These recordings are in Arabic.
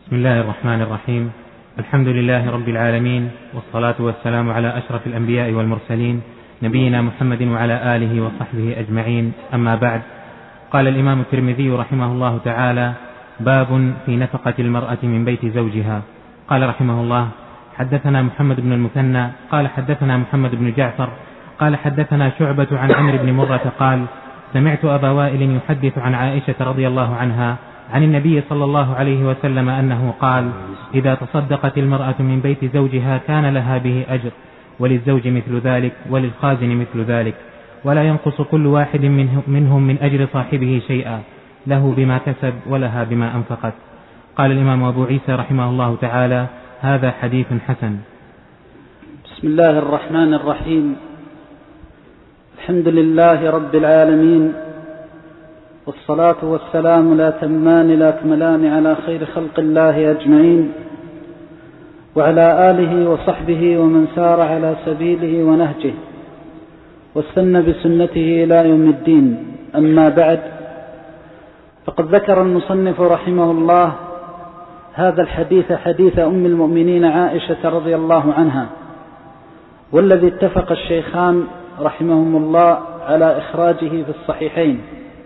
بسم الله الرحمن الرحيم. الحمد لله رب العالمين، والصلاة والسلام على أشرف الأنبياء والمرسلين، نبينا محمد وعلى آله وصحبه أجمعين، أما بعد. قال الإمام الترمذي رحمه الله تعالى: باب في نفقة المرأة من بيت زوجها. قال رحمه الله: حدثنا محمد بن المثنى قال حدثنا محمد بن جعفر قال حدثنا شعبة عن عمرو بن مرة قال: سمعت أبا وائل يحدث عن عائشة رضي الله عنها عن النبي صلى الله عليه وسلم أنه قال: إذا تصدقت المرأة من بيت زوجها كان لها به أجر، وللزوج مثل ذلك، وللخازن مثل ذلك، ولا ينقص كل واحد منهم من أجر صاحبه شيئا، له بما كسب ولها بما أنفقت. قال الإمام أبو عيسى رحمه الله تعالى: هذا حديث حسن. بسم الله الرحمن الرحيم. الحمد لله رب العالمين، والصلاة والسلام لا تمان لا كملان على خير خلق الله أجمعين، وعلى آله وصحبه ومن سار على سبيله ونهجه واستنى بسنته إلى يوم الدين. أما بعد، فقد ذكر المصنف رحمه الله هذا الحديث، حديث أم المؤمنين عائشة رضي الله عنها، والذي اتفق الشيخان رحمهم الله على إخراجه في الصحيحين.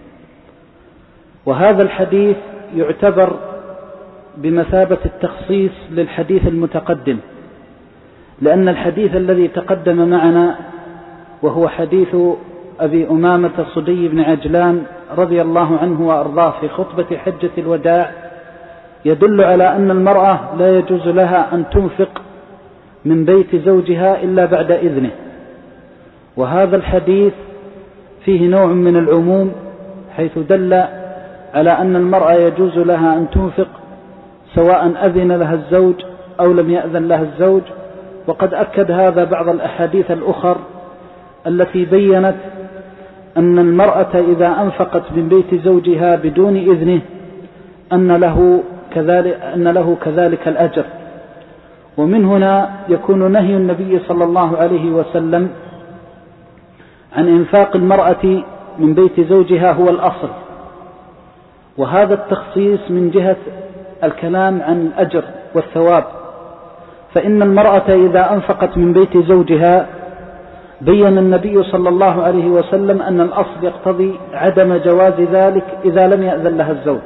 وهذا الحديث يعتبر بمثابة التخصيص للحديث المتقدم، لأن الحديث الذي تقدم معنا وهو حديث أبي أمامة صدي بن عجلان رضي الله عنه وأرضاه في خطبة حجة الوداع يدل على أن المرأة لا يجوز لها أن تنفق من بيت زوجها إلا بعد إذنه. وهذا الحديث فيه نوع من العموم، حيث دل على أن المرأة يجوز لها أن تنفق سواء أذن لها الزوج أو لم يأذن لها الزوج. وقد أكد هذا بعض الأحاديث الأخر التي بيّنت أن المرأة إذا أنفقت من بيت زوجها بدون إذنه أن له كذلك الأجر. ومن هنا يكون نهي النبي صلى الله عليه وسلم عن إنفاق المرأة من بيت زوجها هو الأصل، وهذا التخصيص من جهة الكلام عن الأجر والثواب. فإن المرأة إذا أنفقت من بيت زوجها بيّن النبي صلى الله عليه وسلم أن الأصل يقتضي عدم جواز ذلك إذا لم يأذن لها الزوج،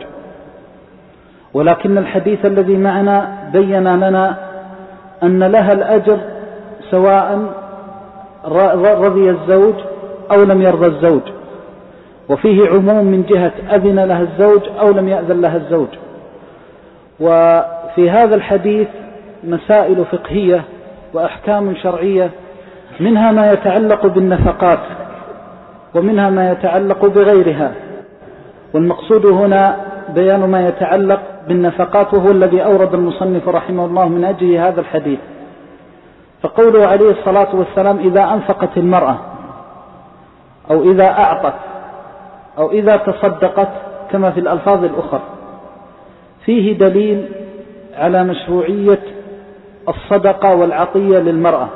ولكن الحديث الذي معنا بيّن لنا أن لها الأجر سواء رضي الزوج أو لم يرضى الزوج، وفيه عموم من جهة أذن لها الزوج أو لم يأذن لها الزوج. وفي هذا الحديث مسائل فقهية وأحكام شرعية، منها ما يتعلق بالنفقات ومنها ما يتعلق بغيرها، والمقصود هنا بيان ما يتعلق بالنفقات، وهو الذي أورد المصنف رحمه الله من أجل هذا الحديث. فقوله عليه الصلاة والسلام: إذا أنفقت المرأة أو إذا أعطت أو إذا تصدقت، كما في الألفاظ الأخرى، فيه دليل على مشروعية الصدقة والعطية للمرأة،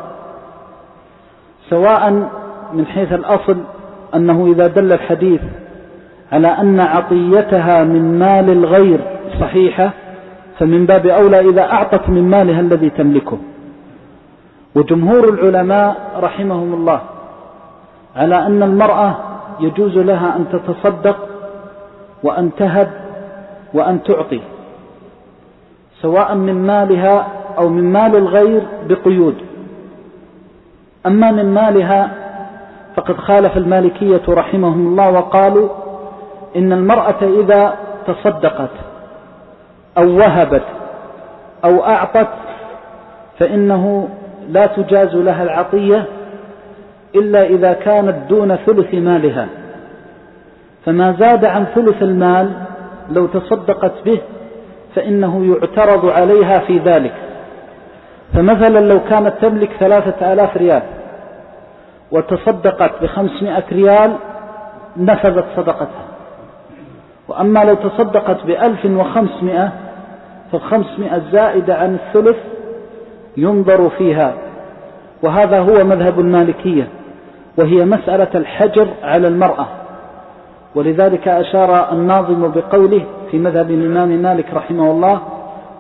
سواء من حيث الأصل أنه إذا دل الحديث على أن عطيتها من مال الغير صحيحة، فمن باب أولى إذا أعطت من مالها الذي تملكه. وجمهور العلماء رحمهم الله على أن المرأة يجوز لها أن تتصدق وأن تهب وأن تعطي، سواء من مالها أو من مال الغير بقيود. أما من مالها فقد خالف المالكية رحمهم الله وقالوا إن المرأة إذا تصدقت أو وهبت أو أعطت فإنه لا تجاز لها العطية إلا إذا كانت دون ثلث مالها، فما زاد عن ثلث المال لو تصدقت به فإنه يعترض عليها في ذلك. فمثلا لو كانت تملك 3000 ريال وتصدقت ب500 ريال نفذت صدقتها. وأما لو تصدقت ب1500 ف500 الزائدة عن الثلث ينظر فيها، وهذا هو مذهب المالكية، وهي مسألة الحجر على المرأة. ولذلك أشار الناظم بقوله في مذهب الإمام مالك رحمه الله: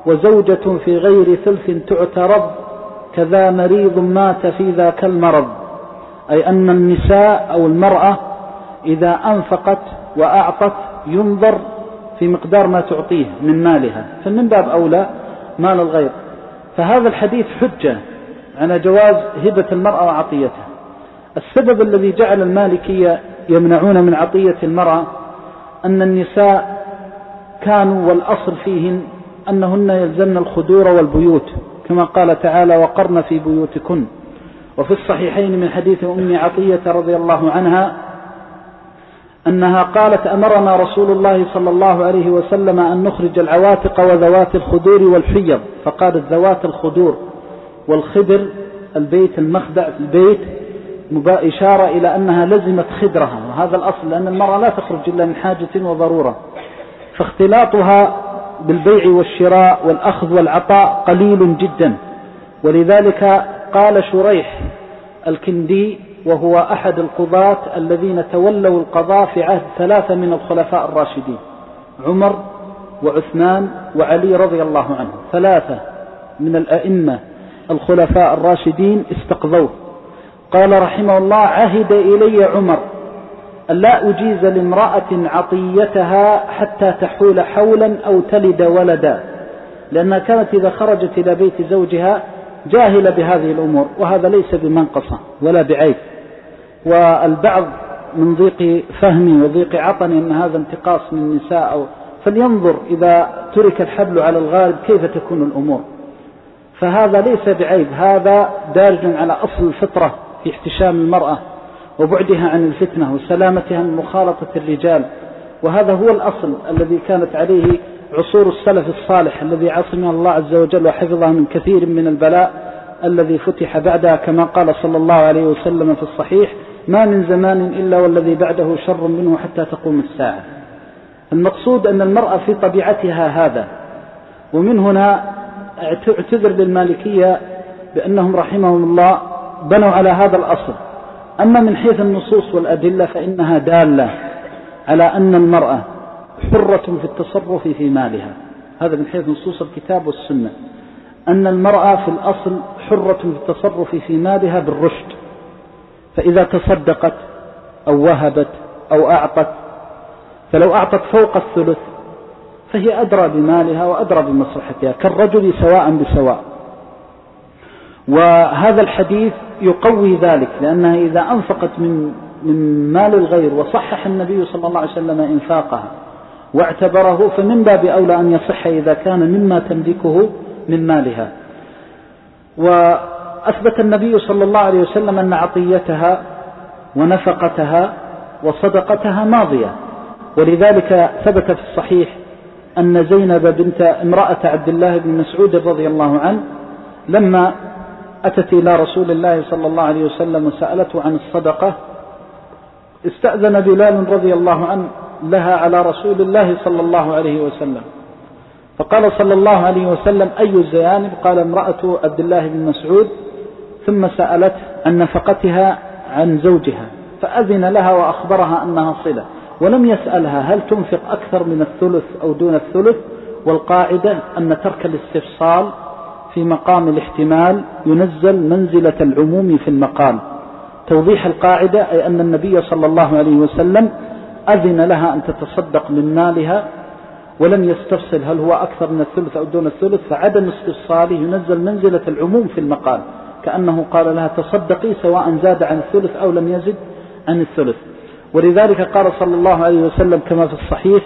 وزوجة في غير ثلث تعترض كذا مريض مات في ذاك المرض. أي أن النساء أو المرأة إذا أنفقت وأعطت ينظر في مقدار ما تعطيه من مالها، فمن باب أولى مال الغير. فهذا الحديث حجة على جواز هبة المرأة وعطيتها. السبب الذي جعل المالكية يمنعون من عطية المرأة أن النساء كانوا والأصل فيهن أنهن يلزمن الخدور والبيوت، كما قال تعالى وقرن في بيوتكن. وفي الصحيحين من حديث أم عطية رضي الله عنها أنها قالت أمرنا رسول الله صلى الله عليه وسلم أن نخرج العواتق وذوات الخدور والحيض، فقالت ذوات الخدور والخدر البيت المخدع في البيت، إشارة إلى أنها لزمت خدرها، وهذا الأصل لأن المرأة لا تخرج إلا من حاجة وضرورة، فاختلاطها بالبيع والشراء والأخذ والعطاء قليل جدا. ولذلك قال شريح الكندي وهو أحد القضاة الذين تولوا القضاء في عهد 3 من الخلفاء الراشدين، عمر وعثمان وعلي رضي الله عنهم، 3 من الأئمة الخلفاء الراشدين استقضوه. قال رحمه الله عهد إلي عمر ألا أجيز لامرأة عطيتها حتى تحول حولا أو تلد ولدا، لأنها كانت إذا خرجت إلى بيت زوجها جاهلة بهذه الأمور، وهذا ليس بمنقصة ولا بعيب. والبعض من ضيق فهمي وضيق عطني أن هذا انتقاص من النساء، فلينظر إذا ترك الحبل على الغالب كيف تكون الأمور، فهذا ليس بعيب، هذا دارج على أصل الفطرة في احتشام المرأة وبعدها عن الفتنة وسلامتها من مخالطة الرجال، وهذا هو الأصل الذي كانت عليه عصور السلف الصالح الذي عصمه الله عز وجل وحفظه من كثير من البلاء الذي فتح بعدها، كما قال صلى الله عليه وسلم في الصحيح ما من زمان إلا والذي بعده شر منه حتى تقوم الساعة. المقصود أن المرأة في طبيعتها هذا، ومن هنا اعتذر للمالكية بأنهم رحمهم الله بنوا على هذا الأصل. أما من حيث النصوص والأدلة فإنها دالة على أن المرأة حرة في التصرف في مالها، هذا من حيث نصوص الكتاب والسنة، أن المرأة في الأصل حرة في التصرف في مالها بالرشد، فإذا تصدقت أو وهبت أو أعطت، فلو أعطت فوق الثلث فهي أدرى بمالها وأدرى بمصلحتها كالرجل سواء بسواء. وهذا الحديث يقوي ذلك، لأنها إذا أنفقت من مال الغير وصحح النبي صلى الله عليه وسلم إنفاقها واعتبره، فمن باب أولى أن يصح إذا كان مما تملكه من مالها. وأثبت النبي صلى الله عليه وسلم أن عطيتها ونفقتها وصدقتها ماضية، ولذلك ثبت في الصحيح أن زينب بنت امرأة عبد الله بن مسعود رضي الله عنه لما أتت إلى رسول الله صلى الله عليه وسلم وسألته عن الصدقة استأذن بلال رضي الله عنه لها على رسول الله صلى الله عليه وسلم، فقال صلى الله عليه وسلم أي الزيانب؟ قال امرأة عبد الله بن مسعود، ثم سألت عن نفقتها عن زوجها فأذن لها وأخبرها أنها صلة، ولم يسألها هل تنفق أكثر من الثلث أو دون الثلث. والقاعدة أن ترك الاستفصال في مقام الاحتمال ينزل منزلة العموم في المقال. توضيح القاعدة أي أن النبي صلى الله عليه وسلم أذن لها أن تتصدق من مالها ولم يستفصل هل هو أكثر من الثلث أو دون الثلث، فعدم استفصاله ينزل منزلة العموم في المقال، كأنه قال لها تصدقي سواء زاد عن الثلث أو لم يزد عن الثلث. ولذلك قال صلى الله عليه وسلم كما في الصحيح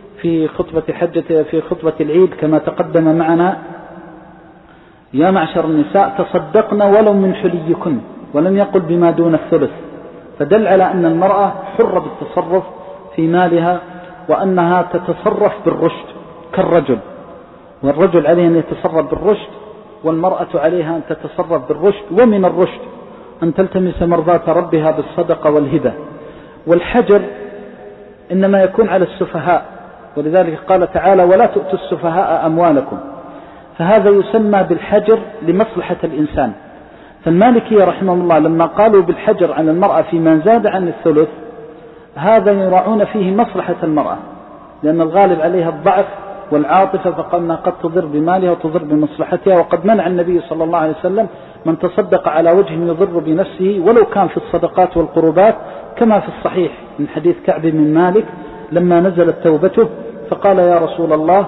في خطبة العيد كما تقدم معنا يا معشر النساء تصدقنا ولو من حليكن، ولم يقل بما دون الثلث، فدل على أن المرأة حرة بالتصرف في مالها وأنها تتصرف بالرشد كالرجل، والرجل عليه أن يتصرف بالرشد والمرأة عليها أن تتصرف بالرشد، ومن الرشد أن تلتمس مرضاة ربها بالصدقة والهبة. والحجر إنما يكون على السفهاء، ولذلك قال تعالى ولا تؤتوا السفهاء أموالكم، فهذا يسمى بالحجر لمصلحة الإنسان. فالمالكية رحمه الله لما قالوا بالحجر عن المرأة فيما زاد عن الثلث هذا يراعون فيه مصلحة المرأة، لأن الغالب عليها الضعف والعاطفة، فقالنا قد تضر بمالها وتضر بمصلحتها. وقد منع النبي صلى الله عليه وسلم من تصدق على وجه يضر بنفسه ولو كان في الصدقات والقربات، كما في الصحيح من حديث كعب بن مالك لما نزلت توبته فقال يا رسول الله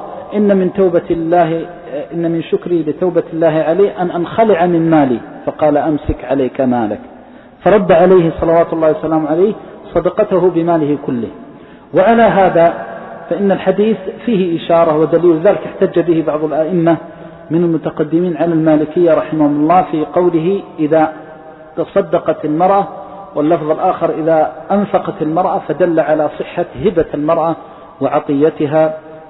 إن من شكري لتوبة الله علي أن أنخلع من مالي، فقال أمسك عليك مالك، فرد عليه صلوات الله وسلامه عليه صدقته بماله كله. وعلى هذا فإن الحديث فيه إشارة ودليل، ذلك احتج به بعض الأئمة من المتقدمين على المالكية رحمهم الله في قوله إذا تصدقت المرأة، واللفظ الآخر إذا أنفقت المرأة، فدل على صحة هبة المرأة وعطيتها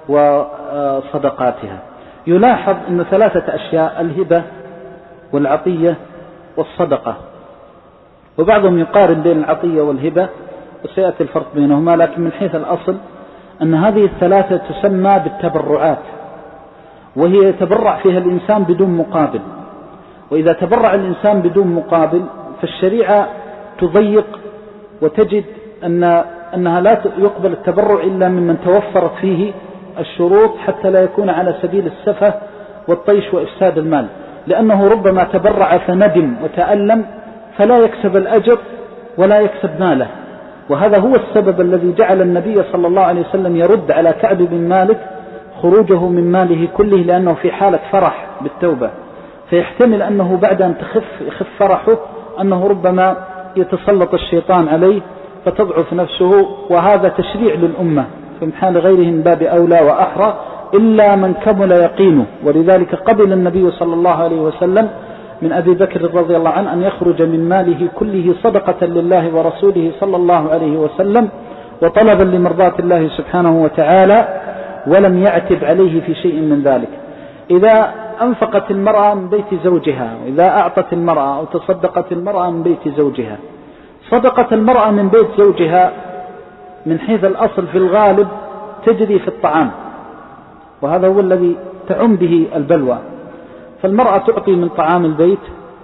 وصدقاتها. يلاحظ أن 3 أشياء: الهبة والعطية والصدقة، وبعضهم يقارن بين العطية والهبة وسيأتي الفرق بينهما، لكن من حيث الأصل أن هذه ال3 تسمى بالتبرعات، وهي يتبرع فيها الإنسان بدون مقابل. وإذا تبرع الإنسان بدون مقابل فالشريعة تضيق وتجد أنها لا يقبل التبرع إلا ممن توفرت فيه الشروط، حتى لا يكون على سبيل السفه والطيش وإفساد المال، لأنه ربما تبرع فندم وتألم فلا يكسب الأجر ولا يكسب ماله. وهذا هو السبب الذي جعل النبي صلى الله عليه وسلم يرد على كعب بن مالك خروجه من ماله كله، لأنه في حالة فرح بالتوبة، فيحتمل أنه بعد أن يخف فرحه أنه ربما يتسلط الشيطان عليه فتضعف نفسه، وهذا تشريع للأمة، في حال غيره من باب أولى وأحرى إلا من كمل يقينه. ولذلك قبل النبي صلى الله عليه وسلم من أبي بكر رضي الله عنه أن يخرج من ماله كله صدقة لله ورسوله صلى الله عليه وسلم وطلبا لمرضاة الله سبحانه وتعالى، ولم يعتب عليه في شيء من ذلك. إذا أنفقت المرأة من بيت زوجها، وإذا أعطت المرأة أو تصدقت المرأة من بيت زوجها، صدقة المرأة من بيت زوجها من حيث الأصل في الغالب تجري في الطعام، وهذا هو الذي تعم به البلوى. فالمرأة تعطي من طعام البيت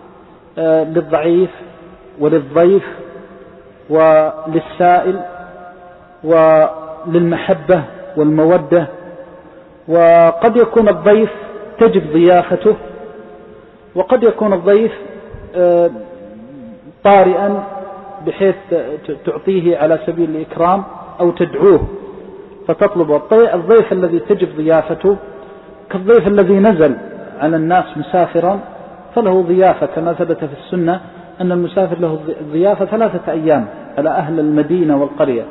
للضعيف وللضيف وللسائل وللمحبة والمودة. وقد يكون الضيف تجب ضيافته، وقد يكون الضيف طارئا بحيث تعطيه على سبيل الإكرام أو تدعوه فتطلب. الضيف الذي تجب ضيافته كالضيف الذي نزل على الناس مسافرا فله ضيافة، كما ثبت في السنة أن المسافر له ضيافة 3 أيام على أهل المدينة والقرية.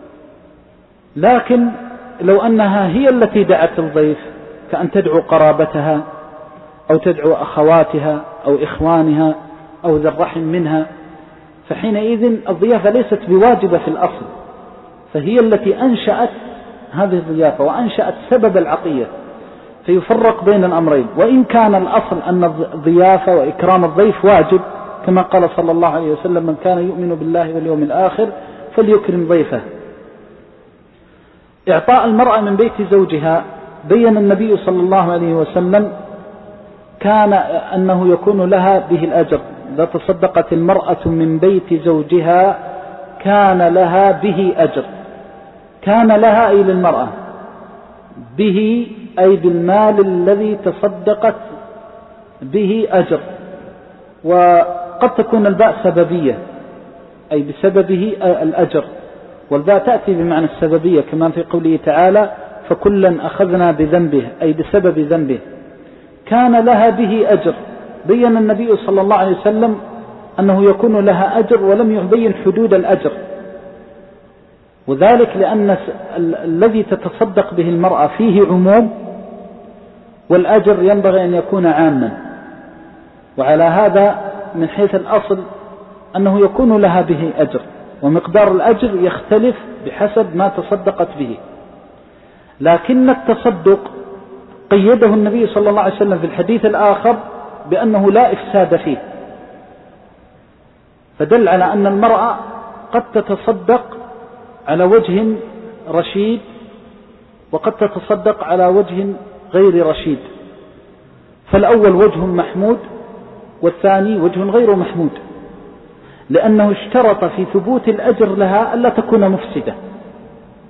لكن لو أنها هي التي دعت الضيف، كأن تدعو قرابتها أو تدعو أخواتها أو إخوانها أو ذي الرحم منها، فحينئذ الضيافة ليست بواجبة في الأصل، فهي التي أنشأت هذه الضيافة وأنشأت سبب العطية، فيفرق بين الأمرين. وإن كان الأصل أن الضيافة وإكرام الضيف واجب، كما قال صلى الله عليه وسلم من كان يؤمن بالله واليوم الآخر فليكرم ضيفه. إعطاء المرأة من بيت زوجها بين النبي صلى الله عليه وسلم كان أنه يكون لها به الأجر. إذا تصدقت المرأة من بيت زوجها كان لها به أجر. كان لها أي للمرأة، به أي بالمال الذي تصدقت به أجر. وقد تكون الباء سببية أي بسببه الأجر، والباء تأتي بمعنى السببية كما في قوله تعالى فكلا أخذنا بذنبه أي بسبب ذنبه. كان لها به أجر. بين النبي صلى الله عليه وسلم أنه يكون لها أجر ولم يبين حدود الأجر، وذلك لأن الذي تتصدق به المرأة فيه عموم، والأجر ينبغي أن يكون عاما. وعلى هذا من حيث الأصل أنه يكون لها به أجر، ومقدار الأجر يختلف بحسب ما تصدقت به. لكن التصدق قيده النبي صلى الله عليه وسلم في الحديث الآخر بأنه لا إفساد فيه، فدل على أن المرأة قد تتصدق على وجه رشيد وقد تتصدق على وجه غير رشيد، فالأول وجه محمود والثاني وجه غير محمود، لأنه اشترط في ثبوت الأجر لها ألا تكون مفسدة،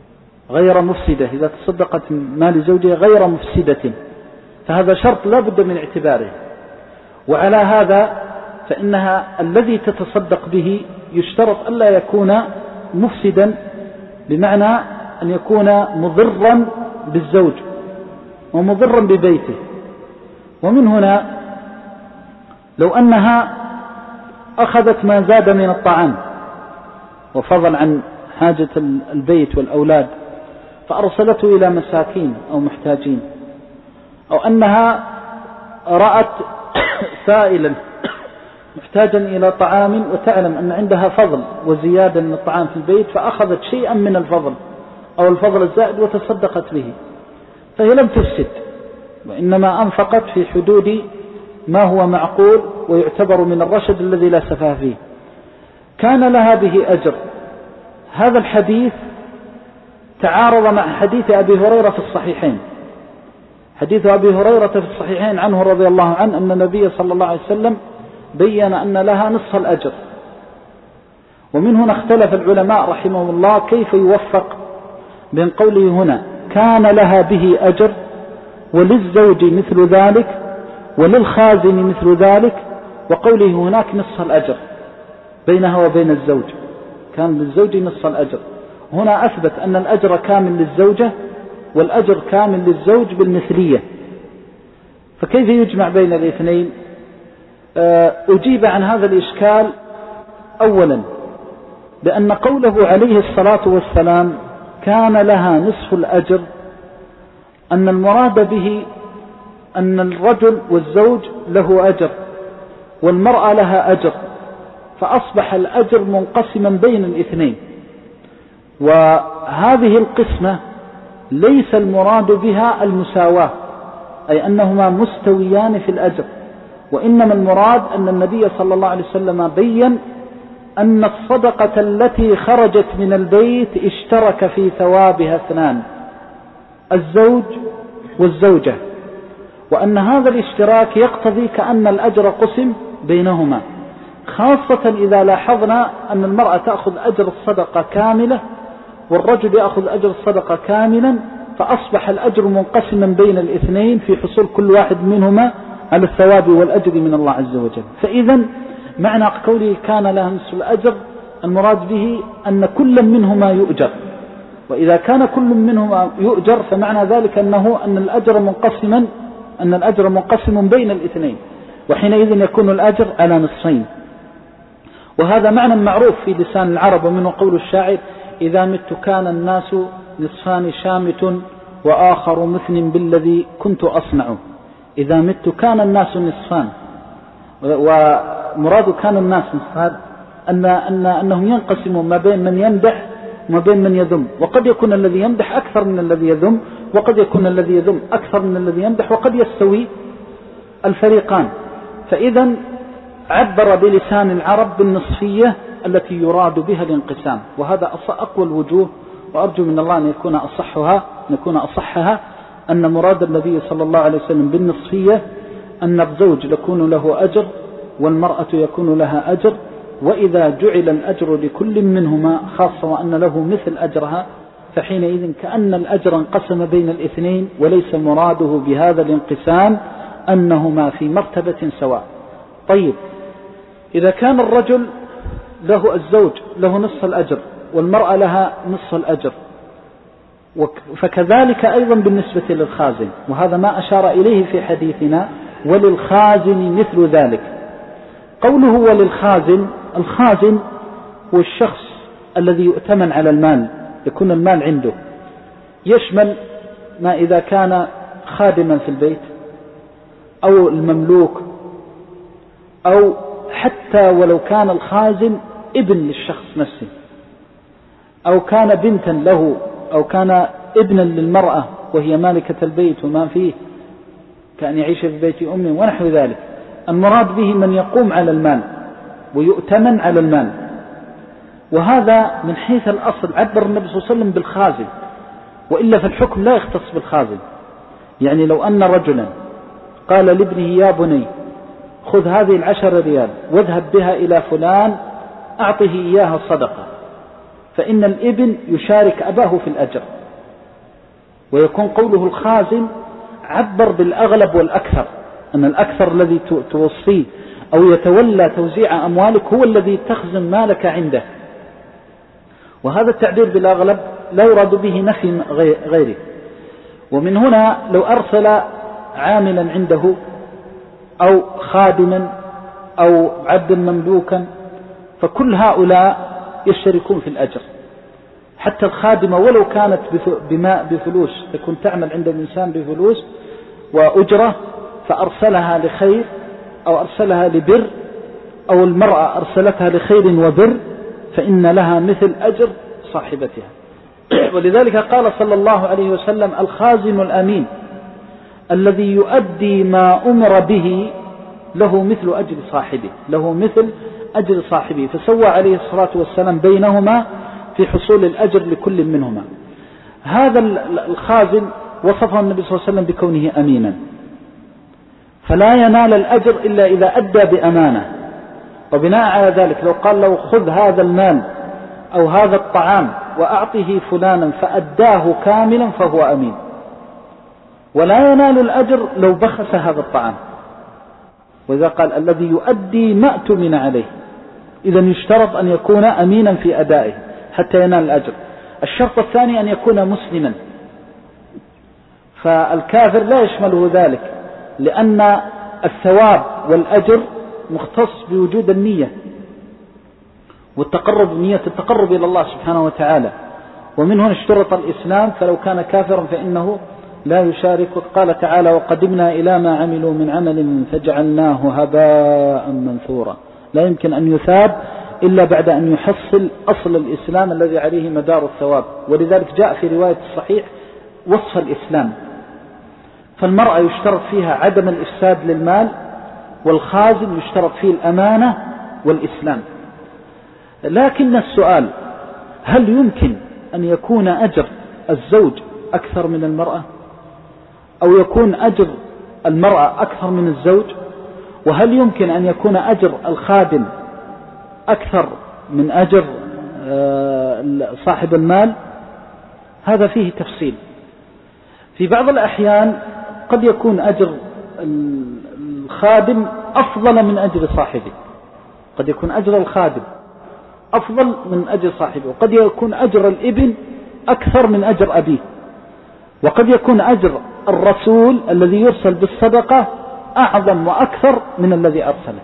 غير مفسدة، إذا تصدقت مال زوجها غير مفسدة، فهذا شرط لا بد من اعتباره. وعلى هذا فإنها الذي تتصدق به يشترط ألا يكون مفسدا، بمعنى أن يكون مضرا بالزوج ومضرا ببيته. ومن هنا لو أنها أخذت ما زاد من الطعام وفضل عن حاجة البيت والأولاد فأرسلته إلى مساكين أو محتاجين، أو أنها رأت سائلا محتاجا إلى طعام وتعلم أن عندها فضل وزيادة من الطعام في البيت فأخذت شيئا من الفضل أو الفضل الزائد وتصدقت به، فهي لم تفسد، وإنما أنفقت في حدود ما هو معقول ويعتبر من الرشد الذي لا سفاه فيه، كان لها به أجر. هذا الحديث تعارض مع حديث أبي هريرة في الصحيحين. حديث أبي هريرة في الصحيحين عنه رضي الله عنه أن النبي صلى الله عليه وسلم بيّن أن لها نصف الأجر. ومن هنا اختلف العلماء رحمهم الله كيف يوفق بين قوله هنا كان لها به أجر وللزوج مثل ذلك وللخازن مثل ذلك، وقوله هناك نصف الأجر بينها وبين الزوج، كان للزوج نصف الأجر. هنا أثبت أن الأجر كامل للزوجة والأجر كامل للزوج بالمثلية، فكيف يجمع بين الاثنين؟ أجيب عن هذا الإشكال أولا بأن قوله عليه الصلاة والسلام كان لها نصف الأجر، أن المراد به أن الرجل والزوج له أجر والمرأة لها أجر، فأصبح الأجر منقسما بين الاثنين. وهذه القسمة ليس المراد بها المساواة، أي أنهما مستويان في الأجر، وإنما المراد أن النبي صلى الله عليه وسلم بيّن أن الصدقة التي خرجت من البيت اشترك في ثوابها اثنان، الزوج والزوجة، وأن هذا الاشتراك يقتضي كأن الأجر قسم بينهما، خاصة إذا لاحظنا أن المرأة تأخذ أجر الصدقة كاملة والرجل يأخذ أجر الصدقة كاملا، فأصبح الأجر منقسما بين الاثنين في حصول كل واحد منهما على الثواب والأجر من الله عز وجل. فإذا معنى قوله كان لها نصف الأجر المراد به أن كل منهما يؤجر، وإذا كان كل منهما يؤجر فمعنى ذلك أن الأجر منقسم بين الاثنين، وحينئذ يكون الأجر على نصفين. وهذا معنى معروف في لسان العرب، ومنه قول الشاعر إذا مت كان الناس نصفان شامت وآخر مثن بالذي كنت أصنع. إذا مت كان الناس نصفان، ومراد كان الناس نصفان أنهم ينقسمون ما بين من يمدح وما بين من يذم، وقد يكون الذي يمدح أكثر من الذي يذم، وقد يكون الذي يذم أكثر من الذي يمدح، وقد يستوي الفريقان. فإذا عبر بلسان العرب بالنصفية التي يراد بها الانقسام، وهذا أقوى الوجوه، وأرجو من الله أن يكون أصحها أن مراد النبي صلى الله عليه وسلم بالنصفية أن الزوج يكون له أجر والمرأة يكون لها أجر، وإذا جعل الأجر لكل منهما خاصة وأن له مثل أجرها فحينئذ كأن الأجر انقسم بين الاثنين، وليس مراده بهذا الانقسام أنهما في مرتبة سواء. طيب، إذا كان الرجل له الزوج له نصف الأجر والمرأة لها نصف الأجر، فكذلك أيضا بالنسبة للخازن، وهذا ما أشار إليه في حديثنا وللخازن مثل ذلك. قوله وللخازن، الخازن هو الشخص الذي يؤتمن على المال، يكون المال عنده، يشمل ما إذا كان خادما في البيت أو المملوك، أو حتى ولو كان الخازن ابن للشخص نفسه، أو كان بنتا له، أو كان ابنا للمرأة وهي مالكة البيت وما فيه كأن يعيش في بيت أمه ونحو ذلك. المراد به من يقوم على المال ويؤتمن على المال، وهذا من حيث الأصل عبر النبي صلى الله عليه وسلم بالخازن، وإلا فالحكم لا يختص بالخازن. يعني لو أن رجلا قال لابنه يا بني خذ هذه 10 ريال واذهب بها إلى فلان أعطه إياها صدقة، فإن الابن يشارك أباه في الأجر، ويكون قوله الخازن عبر بالأغلب والأكثر، أن الأكثر الذي توصيه أو يتولى توزيع أموالك هو الذي تخزن مالك عنده. وهذا التعبير بالأغلب لا يراد به نفي غيره. ومن هنا لو أرسل عاملا عنده أو خادما أو عبدا مملوكا فكل هؤلاء يشتركون في الأجر، حتى الخادمة ولو كانت بفلوس، تكون تعمل عند الإنسان بفلوس وأجرة، فأرسلها لخير أو أرسلها لبر، أو المرأة أرسلتها لخير وبر، فإن لها مثل أجر صاحبتها. ولذلك قال صلى الله عليه وسلم: الخازن الأمين الذي يؤدي ما أمر به له مثل أجر صاحبه، له مثل أجر صاحبه. فسوى عليه الصلاة والسلام بينهما في حصول الأجر لكل منهما. هذا الخازن وصفه النبي صلى الله عليه وسلم بكونه أمينا، فلا ينال الأجر إلا إذا أدى بأمانة. وبناء على ذلك لو قال له: خذ هذا المال أو هذا الطعام وأعطه فلانا فأداه كاملا فهو أمين، ولا ينال الأجر لو بخس هذا الطعام. وإذا قال: الذي يؤدي ما اؤتمن عليه، إذن يشترط أن يكون أمينا في أدائه حتى ينال الأجر. الشرط الثاني أن يكون مسلما، فالكافر لا يشمله ذلك، لأن الثواب والأجر مختص بوجود النية والتقرب، نية التقرب إلى الله سبحانه وتعالى. ومن هنا اشترط الإسلام، فلو كان كافرا فإنه لا يشارك. قال تعالى: وقدمنا إلى ما عملوا من عمل فجعلناه هباء منثورا. لا يمكن أن يثاب إلا بعد أن يحصل أصل الإسلام الذي عليه مدار الثواب. ولذلك جاء في رواية الصحيح وصف الإسلام، فالمرأة يشترط فيها عدم الإفساد للمال، والخازن يشترط فيه الأمانة والإسلام. لكن السؤال: هل يمكن أن يكون أجر الزوج أكثر من المرأة، أو يكون أجر المرأة أكثر من الزوج؟ وهل يمكن أن يكون أجر الخادم أكثر من أجر صاحب المال؟ هذا فيه تفصيل. في بعض الأحيان قد يكون أجر الخادم أفضل من أجر صاحبه، قد يكون أجر الخادم أفضل من أجر صاحبه، وقد يكون أجر الابن أكثر من أجر أبيه، وقد يكون أجر الرسول الذي يرسل بالصدقة أعظم وأكثر من الذي أرسله.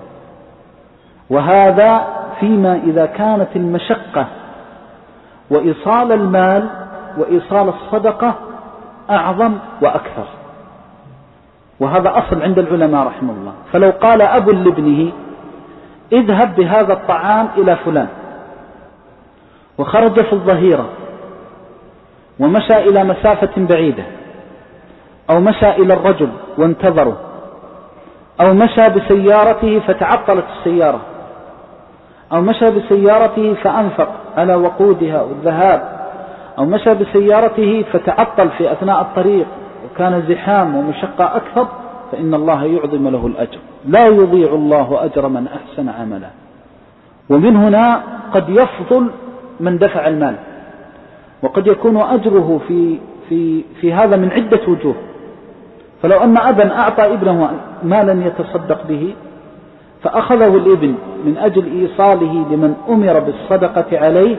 وهذا فيما إذا كانت المشقة وإيصال المال وإيصال الصدقة أعظم وأكثر. وهذا أصل عند العلماء رحمه الله. فلو قال أب لابنه: اذهب بهذا الطعام إلى فلان، وخرج في الظهيرة ومشى إلى مسافة بعيدة، أو مشى إلى الرجل وانتظره، أو مشى بسيارته فتعطلت السيارة، أو مشى بسيارته فأنفق على وقودها والذهاب، أو مشى بسيارته فتعطل في أثناء الطريق وكان زحام ومشقة أكثر، فإن الله يعظم له الأجر. لا يضيع الله أجر من أحسن عملا. ومن هنا قد يفضل من دفع المال، وقد يكون أجره في هذا من عدة وجوه. فلو أن أبا أعطى ابنه مالا يتصدق به، فأخذه الابن من أجل إيصاله لمن أمر بالصدقة عليه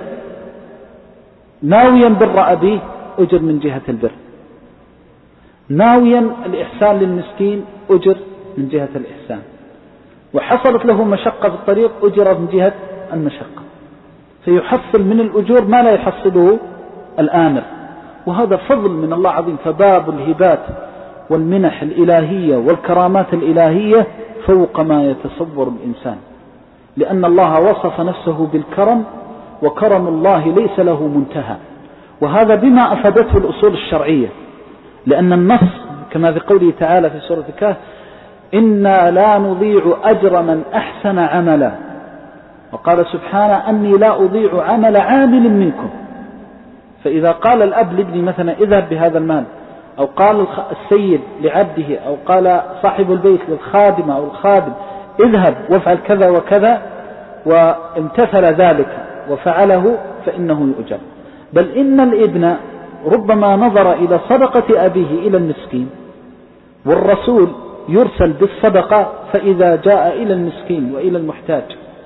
ناويا بر أبيه، أجر من جهة البر، ناويا الإحسان للمسكين، أجر من جهة الإحسان، وحصلت له مشقة في الطريق، أجر من جهة المشقة، فيحصل من الأجور ما لا يحصله الآمر. وهذا فضل من الله عظيم. فباب الهبات والمنح الإلهية والكرامات الإلهية فوق ما يتصور الإنسان، لأن الله وصف نفسه بالكرم، وكرم الله ليس له منتهى. وهذا بما أفادته الأصول الشرعية، لأن النص كما في قوله تعالى في سورة الكهف: إنا لا نضيع أجر من أحسن عملا. وقال سبحانه: أني لا أضيع عمل عامل منكم. فإذا قال الأب لابني مثلا: اذهب بهذا المال، أو قال السيد لعبده، أو قال صاحب البيت للخادمة أو الخادم: اذهب وافعل كذا وكذا، وامتثل ذلك وفعله، فإنه يؤجر. بل إن الابن ربما نظر إلى صدقة أبيه إلى المسكين، والرسول يرسل بالصدقة فإذا جاء إلى المسكين وإلى المحتاج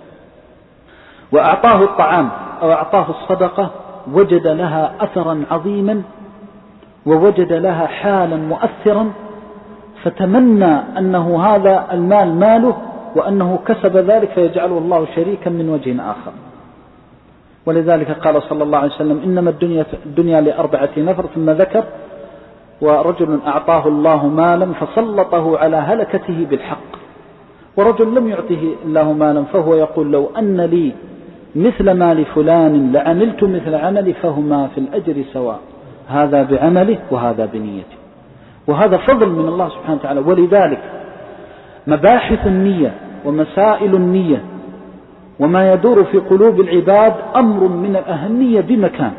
وأعطاه الطعام أو أعطاه الصدقة وجد لها أثرا عظيما ووجد لها حالا مؤثرا، فتمنى أنه هذا المال ماله وأنه كسب ذلك فيجعله الله شريكا من وجه آخر. ولذلك قال صلى الله عليه وسلم إنما الدنيا لأربعة نفر، ثم ذكر ورجل أعطاه الله مالا فسلطه على هلكته بالحق، ورجل لم يعطه الله مالا فهو يقول لو أن لي مثل مال فلان لعملت مثل عملي فهما في الأجر سواء، هذا بعمله وهذا بنيته. وهذا فضل من الله سبحانه وتعالى. ولذلك مباحث النية ومسائل النية وما يدور في قلوب العباد أمر من الأهمية بمكان.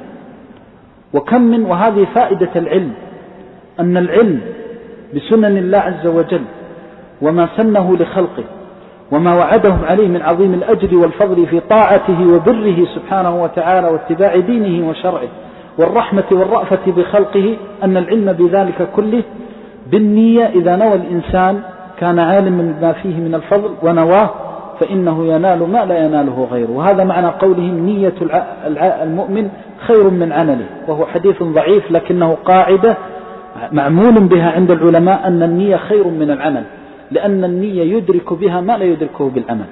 وكم من وهذه فائدة العلم، أن العلم بسنن الله عز وجل وما سنه لخلقه وما وعدهم عليه من عظيم الأجر والفضل في طاعته وبره سبحانه وتعالى واتباع دينه وشرعه والرحمة والرأفة بخلقه، أن العلم بذلك كله بالنية إذا نوى الإنسان كان عالما بما فيه من الفضل ونواه فإنه ينال ما لا يناله غيره. وهذا معنى قولهم نية المؤمن خير من عمله، وهو حديث ضعيف لكنه قاعدة معمول بها عند العلماء أن النية خير من العمل، لأن النية يدرك بها ما لا يدركه بالعمل.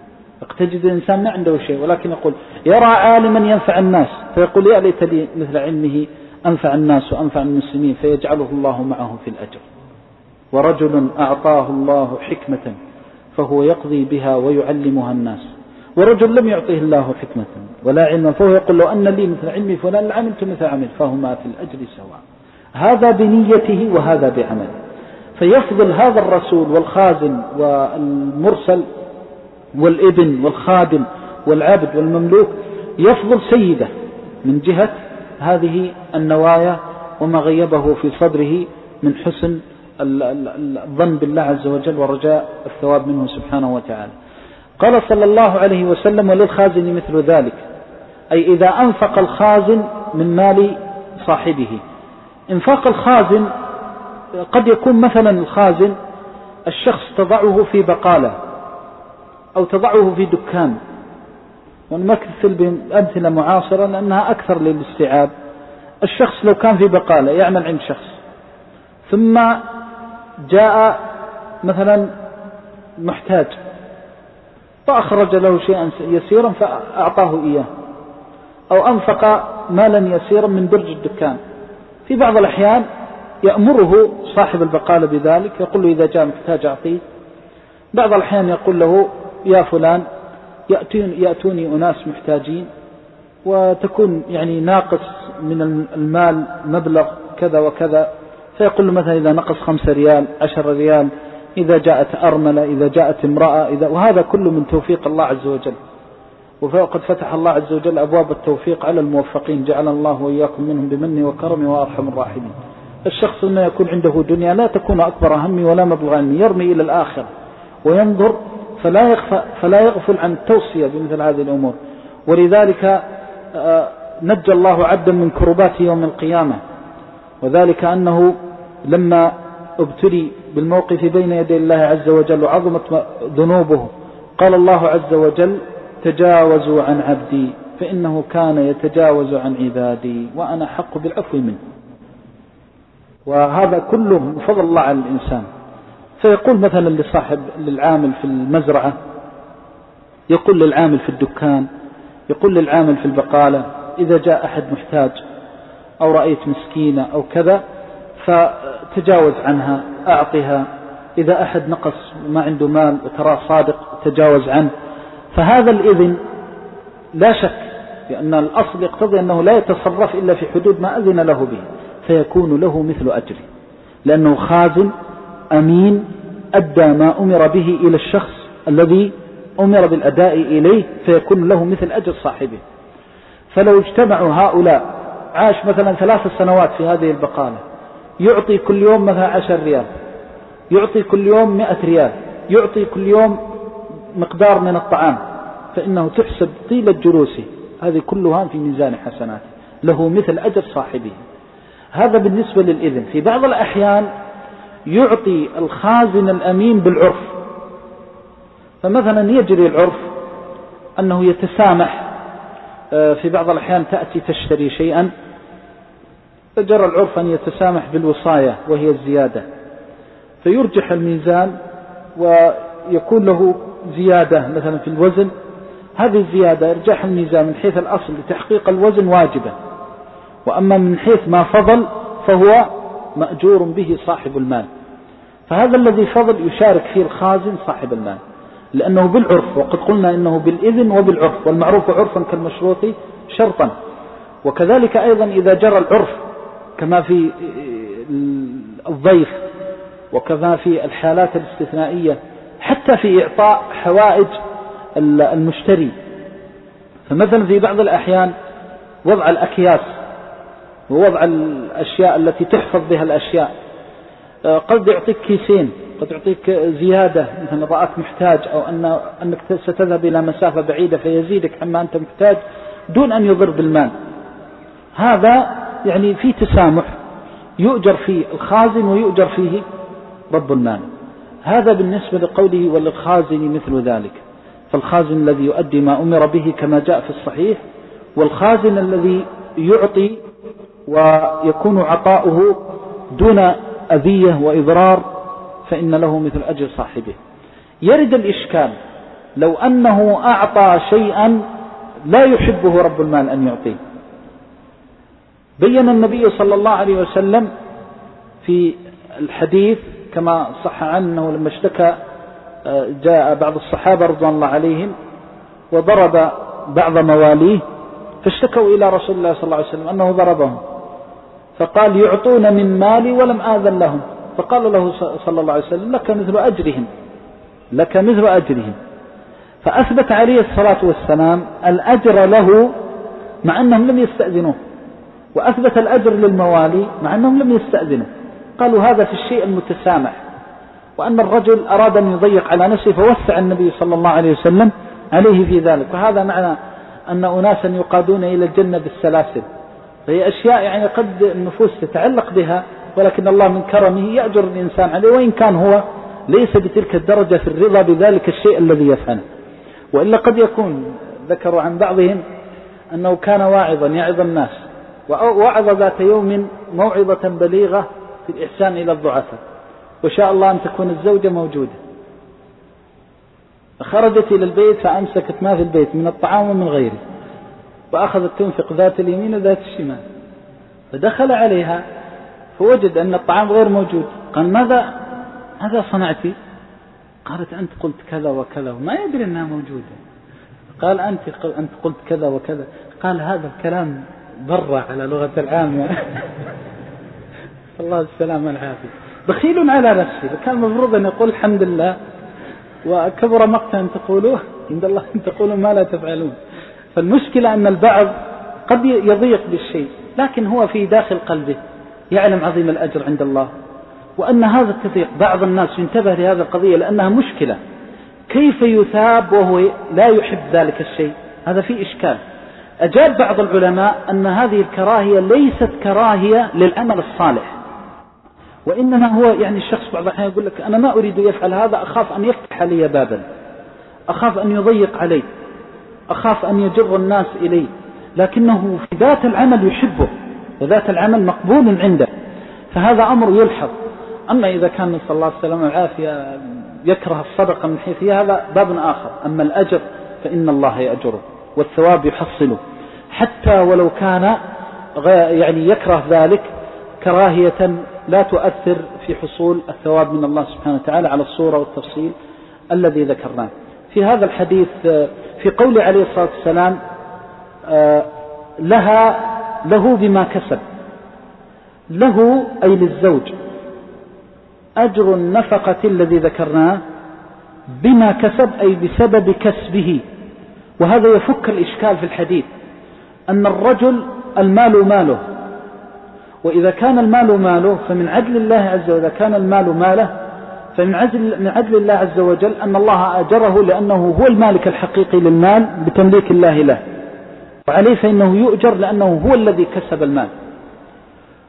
تجد الإنسان ما عنده شيء ولكن يقول يرى عالما ينفع الناس فيقول يا ليت لي مثل علمه أنفع الناس وأنفع المسلمين، فيجعله الله معه في الأجر. ورجل أعطاه الله حكمة فهو يقضي بها ويعلمها الناس، ورجل لم يعطيه الله حكمة ولا علما فهو يقول لو أن لي مثل علمي فلان لعملت مثل عمل، فهما في الأجر سواء. هذا بنيته وهذا بعمله. فيفضل هذا الرسول والخازن والمرسل والابن والخادم والعبد والمملوك يفضل سيده من جهة هذه النوايا وما غيبه في صدره من حسن الظن بالله عز وجل ورجاء الثواب منه سبحانه وتعالى. قال صلى الله عليه وسلم وللخازن مثل ذلك، أي إذا أنفق الخازن من مال صاحبه. انفاق الخازن قد يكون مثلا الخازن الشخص تضعه في بقالة أو تضعه في دكان، ونمثل بأمثلة معاصرة لأنها أكثر للاستيعاب. الشخص لو كان في بقالة يعمل عند شخص ثم جاء مثلا محتاج فأخرج له شيئا يسيرا فأعطاه إياه، أو أنفق مالا يسيرا من درج الدكان، في بعض الأحيان يأمره صاحب البقالة بذلك، يقول له إذا جاء محتاج أعطيه. بعض الأحيان يقول له يا فلان يأتوني أناس محتاجين وتكون يعني ناقص من المال مبلغ كذا وكذا، فيقول له مثلا إذا نقص 5 ريال 10 ريال، إذا جاءت أرملة، إذا جاءت امرأة، وهذا كله من توفيق الله عز وجل. وقد فتح الله عز وجل أبواب التوفيق على الموفقين، جعل الله وإياكم منهم بمنه وكرمه وأرحم الراحمين. الشخص ما يكون عنده دنيا لا تكون أكبر همي ولا مبلغ علمي، يرمي إلى الآخرة وينظر فلا يغفل عن التوصية بمثل هذه الأمور. ولذلك نجى الله عبدا من كربات يوم القيامة، وذلك أنه لما ابتلي بالموقف بين يدي الله عز وجل وعظمت ذنوبه قال الله عز وجل تجاوزوا عن عبدي فإنه كان يتجاوز عن عبادي وأنا حق بالعفو منه. وهذا كله من فضل الله على الإنسان. فيقول مثلا للعامل في المزرعة، يقول للعامل في الدكان، يقول للعامل في البقالة إذا جاء أحد محتاج أو رأيت مسكينة أو كذا فتجاوز عنها أعطها، إذا أحد نقص ما عنده مال وتراه صادق تجاوز عنه. فهذا الإذن لا شك لأن الأصل يقتضي أنه لا يتصرف إلا في حدود ما أذن له به، فيكون له مثل أجره، لأنه خازن أمين أدى ما أمر به إلى الشخص الذي أمر بالأداء إليه، فيكون له مثل أجر صاحبه. فلو اجتمعوا هؤلاء عاش مثلا 3 سنوات في هذه البقالة، يعطي كل يوم مثلا 10 ريال، يعطي كل يوم 100 ريال، يعطي كل يوم مقدار من الطعام، فإنه تحسب طيلة جلوسه هذه كلها في ميزان حسناته، له مثل أجر صاحبه. هذا بالنسبة للإذن. في بعض الأحيان يعطي الخازن الأمين بالعرف، فمثلا يجري العرف أنه يتسامح، في بعض الأحيان تأتي تشتري شيئا فجرى العرف أن يتسامح بالوصاية وهي الزيادة، فيرجح الميزان ويكون له زيادة مثلا في الوزن، هذه الزيادة إرجاح الميزان من حيث الأصل لتحقيق الوزن واجبة، وأما من حيث ما فضل فهو مأجور به صاحب المال. فهذا الذي فضل يشارك فيه الخازن صاحب المال لأنه بالعرف، وقد قلنا إنه بالإذن وبالعرف، والمعروف عرفا كالمشروط شرطا. وكذلك أيضا إذا جرى العرف كما في الضيف وكما في الحالات الاستثنائية حتى في إعطاء حوائج المشتري، فمثلا في بعض الأحيان وضع الأكياس ووضع الأشياء التي تحفظ بها الأشياء، قد يعطيك كيسين، قد يعطيك زيادة مثلا رأك محتاج أو أنك ستذهب إلى مسافة بعيدة فيزيدك عما أنت محتاج دون أن يضر بالمال. هذا يعني في تسامح يؤجر فيه الخازن ويؤجر فيه رب المال. هذا بالنسبة لقوله وللخازن مثل ذلك، فالخازن الذي يؤدي ما أمر به كما جاء في الصحيح، والخازن الذي يعطي ويكون عطاؤه دون أذية وإضرار فإن له مثل أجر صاحبه. يرد الإشكال لو أنه أعطى شيئا لا يحبه رب المال أن يعطيه. بين النبي صلى الله عليه وسلم في الحديث كما صح عنه لما اشتكى جاء بعض الصحابة رضوان الله عليهم وضرب بعض مواليه فاشتكوا إلى رسول الله صلى الله عليه وسلم أنه ضربهم، فقال يعطون من مالي ولم آذن لهم، فقال له صلى الله عليه وسلم لك مثل أجرهم، لك مثل أجرهم. فأثبت عليه الصلاة والسلام الأجر له مع أنهم لم يستأذنوه، وأثبت الأجر للموالي مع أنهم لم يستأذنوا. قالوا هذا في الشيء المتسامح، وأن الرجل أراد أن يضيق على نفسه فوسع النبي صلى الله عليه وسلم عليه في ذلك. وهذا معنى أن أناسا يقادون إلى الجنة بالسلاسل، فهي أشياء يعني قد النفوس تتعلق بها، ولكن الله من كرمه يأجر الإنسان عليه وإن كان هو ليس بتلك الدرجة في الرضا بذلك الشيء الذي يفعله. وإلا قد يكون ذكروا عن بعضهم أنه كان واعظا يعظ الناس، ووعظ ذات يوم موعظة بليغة في الإحسان إلى الضعفاء، وشاء الله أن تكون الزوجة موجودة، خرجت إلى البيت فأمسكت ما في البيت من الطعام ومن غيره، وأخذت تنفق ذات اليمين وذات الشمال، فدخل عليها فوجد أن الطعام غير موجود. قال ماذا صنعتي؟ قالت أنت قلت كذا وكذا وما يدري أنها موجودة. قال أنت قلت كذا وكذا. قال هذا الكلام ضر على لغة العامة الله السلام والعافية، بخيل على نفسه، فكان المفروض أن يقول الحمد لله، وكبر مقتا أن تقولوه عند الله أن تقولوا ما لا تفعلون. فالمشكلة أن البعض قد يضيق بالشيء لكن هو في داخل قلبه يعلم عظيم الأجر عند الله، وأن هذا التضييق بعض الناس ينتبه لهذه القضية لأنها مشكلة، كيف يثاب وهو لا يحب ذلك الشيء؟ هذا فيه إشكال. أجاب بعض العلماء أن هذه الكراهية ليست كراهية للعمل الصالح، وإنما هو يعني الشخص بعض الأحيان يقول لك أنا ما أريد يفعل هذا، أخاف أن يفتح لي بابا، أخاف أن يضيق علي، أخاف أن يجر الناس إلي، لكنه في ذات العمل يحبه وذات العمل مقبول عنده، فهذا أمر يلحظ. أما إذا كان نسأل الله السلامة والعافية يكره الصدقة من حيث هذا باب آخر. أما الأجر فإن الله يأجره والثواب يحصله، حتى ولو كان يعني يكره ذلك كراهية لا تؤثر في حصول الثواب من الله سبحانه وتعالى على الصورة والتفصيل الذي ذكرناه. في هذا الحديث في قول عليه الصلاة والسلام له بما كسب، له أي للزوج أجر النفقة الذي ذكرناه بما كسب أي بسبب كسبه. وهذا يفك الإشكال في الحديث أن الرجل المال ماله، وإذا كان المال ماله فمن عدل الله عز وجل، كان المال ماله فمن عدل الله عز وجل أن الله أجره لأنه هو المالك الحقيقي للمال بتمليك الله له، وعليه فإنه يؤجر لأنه هو الذي كسب المال.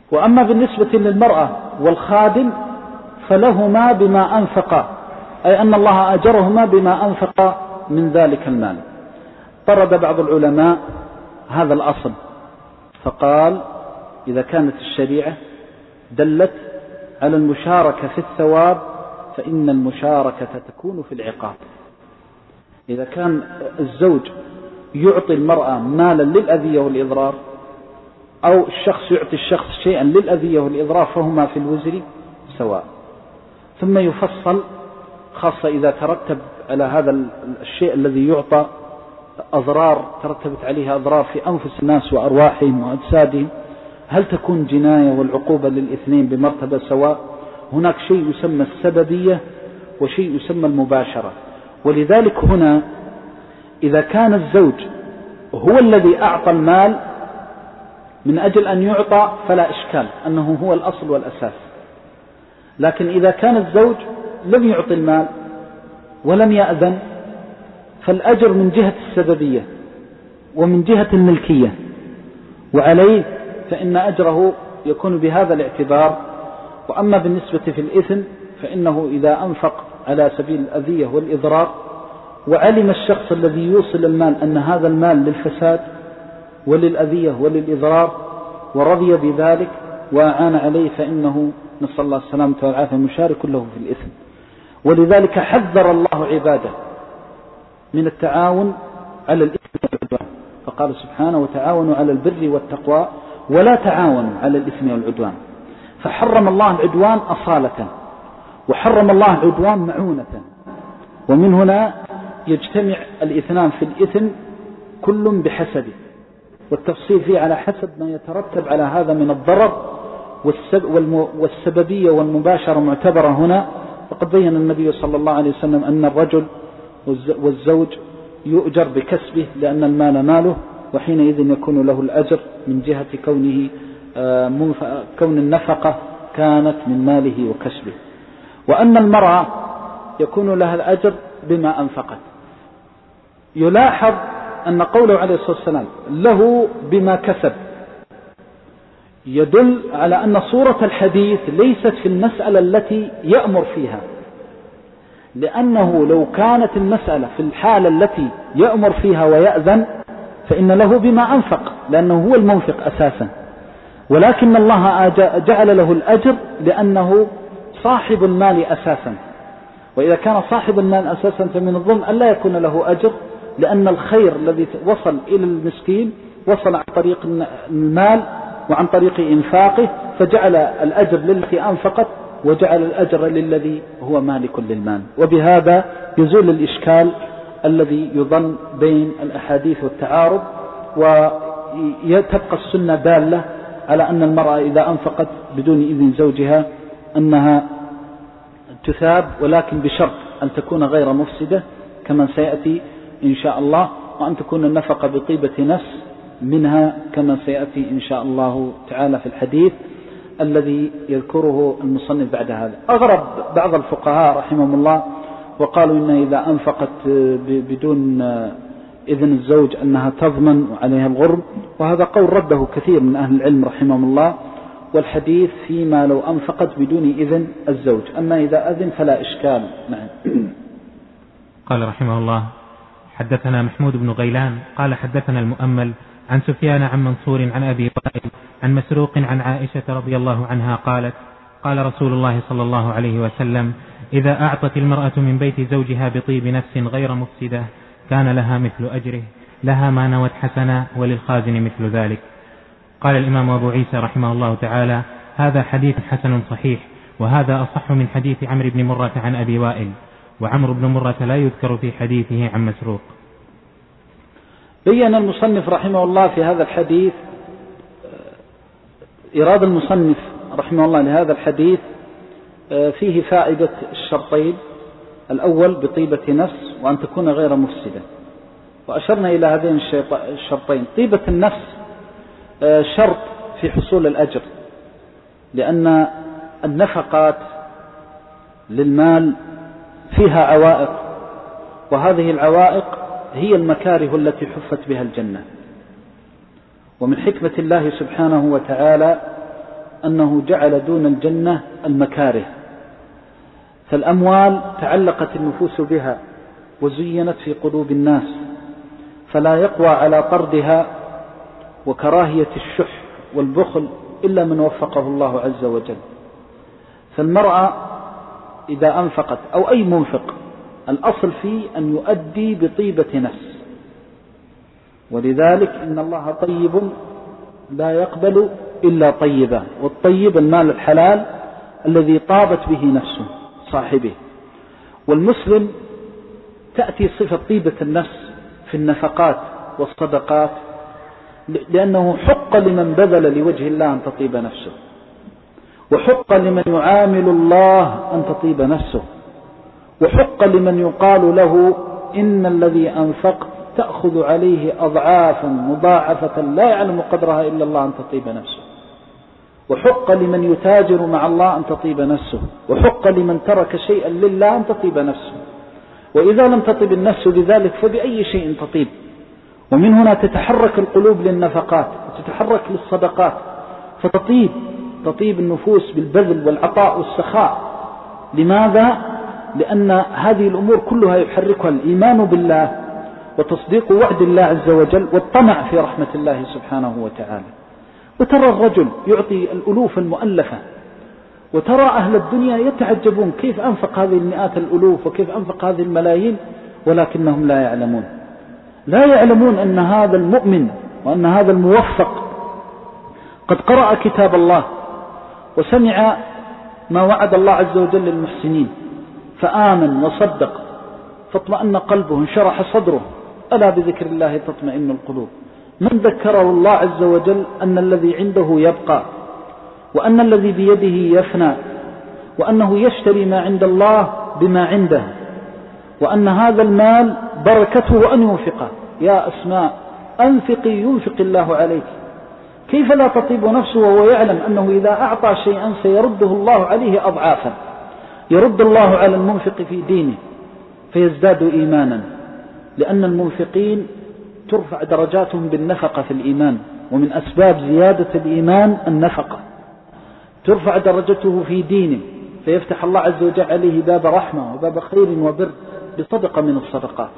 وأما بالنسبة للمرأة والخادم فلهما بما أنفقا، أي أن الله أجرهما بما أنفقا من ذلك المال. طرد بعض العلماء هذا الأصل فقال إذا كانت الشريعة دلت على المشاركة في الثواب فإن المشاركة تكون في العقاب. إذا كان الزوج يعطي المرأة مالا للأذية والإضرار، أو الشخص يعطي الشخص شيئا للأذية والإضرار، فهما في الوزر سواء. ثم يفصل خاصة إذا ترتب على هذا الشيء الذي يعطى أضرار ترتبت عليها أضرار في أنفس الناس وأرواحهم وأجسادهم، هل تكون جناية والعقوبة للاثنين بمرتبة سواء؟ هناك شيء يسمى السببية وشيء يسمى المباشرة. ولذلك هنا إذا كان الزوج هو الذي أعطى المال من أجل أن يعطى فلا إشكال أنه هو الأصل والأساس. لكن إذا كان الزوج لم يعطي المال ولم يأذن فالأجر من جهة السببية ومن جهة الملكية، وعليه فإن أجره يكون بهذا الاعتبار. وأما بالنسبة في الإثم فإنه إذا أنفق على سبيل الأذية والإضرار وعلم الشخص الذي يوصل المال أن هذا المال للفساد وللأذية وللإضرار ورضي بذلك وأعان عليه فإنه نسأل الله السلامة والعافية مشارك له في الإثم. ولذلك حذر الله عباده من التعاون على الإثم والعدوان، فقال سبحانه وتعاونوا على البر والتقوى ولا تعاونوا على الإثم والعدوان. فحرم الله العدوان أصالة وحرم الله العدوان معونة. ومن هنا يجتمع الاثنان في الإثم كل بحسبه، والتفصيل فيه على حسب ما يترتب على هذا من الضرر والسببية والمباشرة معتبرة هنا. وقد بين النبي صلى الله عليه وسلم أن الرجل والزوج يؤجر بكسبه لأن المال ماله، وحينئذ يكون له الأجر من جهة كون النفقة كانت من ماله وكسبه. وأن المرأة يكون لها الأجر بما أنفقت. يلاحظ أن قوله عليه الصلاة والسلام له بما كسب يدل على أن صورة الحديث ليست في المسألة التي يأمر فيها، لأنه لو كانت المسألة في الحالة التي يأمر فيها ويأذن فإن له بما أنفق لأنه هو المنفق أساسا، ولكن الله جعل له الأجر لأنه صاحب المال أساسا. وإذا كان صاحب المال أساسا فمن الظلم أن لا يكون له أجر، لأن الخير الذي وصل إلى المسكين وصل عن طريق المال وعن طريق إنفاقه، فجعل الأجر للتي أنفقت وجعل الأجر للذي هو مالك للمال. وبهذا يزول الإشكال الذي يظن بين الأحاديث والتعارض، وتبقى السنة دالة على أن المرأة إذا أنفقت بدون إذن زوجها أنها تثاب، ولكن بشرط أن تكون غير مفسدة كما سيأتي إن شاء الله، وأن تكون النفقة بطيبة نفس منها كما سيأتي إن شاء الله تعالى في الحديث الذي يذكره المصنف بعد هذا. أغرب بعض الفقهاء رحمهم الله وقالوا إن إذا أنفقت بدون إذن الزوج أنها تضمن وعليها الغرم، وهذا قول رده كثير من أهل العلم رحمهم الله. والحديث فيما لو أنفقت بدون إذن الزوج، أما إذا أذن فلا إشكال. قال رحمه الله: حدثنا محمود بن غيلان قال حدثنا المؤمل عن سفيان عن منصور عن أبي وائل عن مسروق عن عائشة رضي الله عنها قالت: قال رسول الله صلى الله عليه وسلم: إذا أعطت المرأة من بيت زوجها بطيب نفس غير مفسدة كان لها مثل أجره، لها ما نوت حسنا وللخازن مثل ذلك. قال الإمام أبو عيسى رحمه الله تعالى: هذا حديث حسن صحيح، وهذا أصح من حديث عمرو بن مرة عن أبي وائل، وعمرو بن مرة لا يذكر في حديثه عن مسروق. بيّن المصنف رحمه الله في هذا الحديث إرادة المصنف رحمه الله لهذا الحديث فيه فائدة الشرطين: الأول بطيبة نفس، وأن تكون غير مفسدة. وأشرنا إلى هذين الشرطين. طيبة النفس شرط في حصول الأجر، لأن النفقات للمال فيها عوائق، وهذه العوائق هي المكاره التي حفت بها الجنة. ومن حكمة الله سبحانه وتعالى أنه جعل دون الجنة المكاره، فالأموال تعلقت النفوس بها وزينت في قلوب الناس، فلا يقوى على طردها وكراهية الشح والبخل إلا من وفقه الله عز وجل. فالمرأة إذا أنفقت أو أي منفق الأصل فيه أن يؤدي بطيبة نفس، ولذلك إن الله طيب لا يقبل إلا طيبا، والطيب المال الحلال الذي طابت به نفسه صاحبه. والمسلم تأتي صفة طيبة النفس في النفقات والصدقات، لأنه حق لمن بذل لوجه الله أن تطيب نفسه، وحق لمن يعامل الله أن تطيب نفسه، وحق لمن يقال له إن الذي أنفقت تأخذ عليه أضعافا مضاعفة لا يعلم قدرها إلا الله أن تطيب نفسه، وحق لمن يتاجر مع الله أن تطيب نفسه، وحق لمن ترك شيئا لله أن تطيب نفسه. وإذا لم تطيب النفس بذلك فبأي شيء تطيب؟ ومن هنا تتحرك القلوب للنفقات وتتحرك للصدقات، تطيب النفوس بالبذل والعطاء والسخاء. لماذا؟ لأن هذه الأمور كلها يحركها الإيمان بالله وتصديق وعد الله عز وجل والطمع في رحمة الله سبحانه وتعالى. وترى الرجل يعطي الألوف المؤلفة، وترى أهل الدنيا يتعجبون كيف أنفق هذه المئات الألوف وكيف أنفق هذه الملايين، ولكنهم لا يعلمون أن هذا المؤمن وأن هذا الموفق قد قرأ كتاب الله وسمع ما وعد الله عز وجل للمحسنين فآمن وصدق فاطمأن قلبه انشرح صدره، ألا بذكر الله تطمئن القلوب. من ذكره الله عز وجل أن الذي عنده يبقى، وأن الذي بيده يفنى، وأنه يشتري ما عند الله بما عنده، وأن هذا المال بركته أن ينفقه. يا أسماء أنفقي ينفق الله عليك. كيف لا تطيب نفسه وهو يعلم أنه إذا أعطى شيئا سيرده الله عليه أضعافا، يرد الله على المنفق في دينه فيزداد إيمانا، لأن المنفقين ترفع درجاتهم بالنفقة في الإيمان، ومن أسباب زيادة الإيمان النفقة. ترفع درجته في دينه فيفتح الله عز وجل عليه باب رحمة وباب خير وبر بصدقة من الصدقات،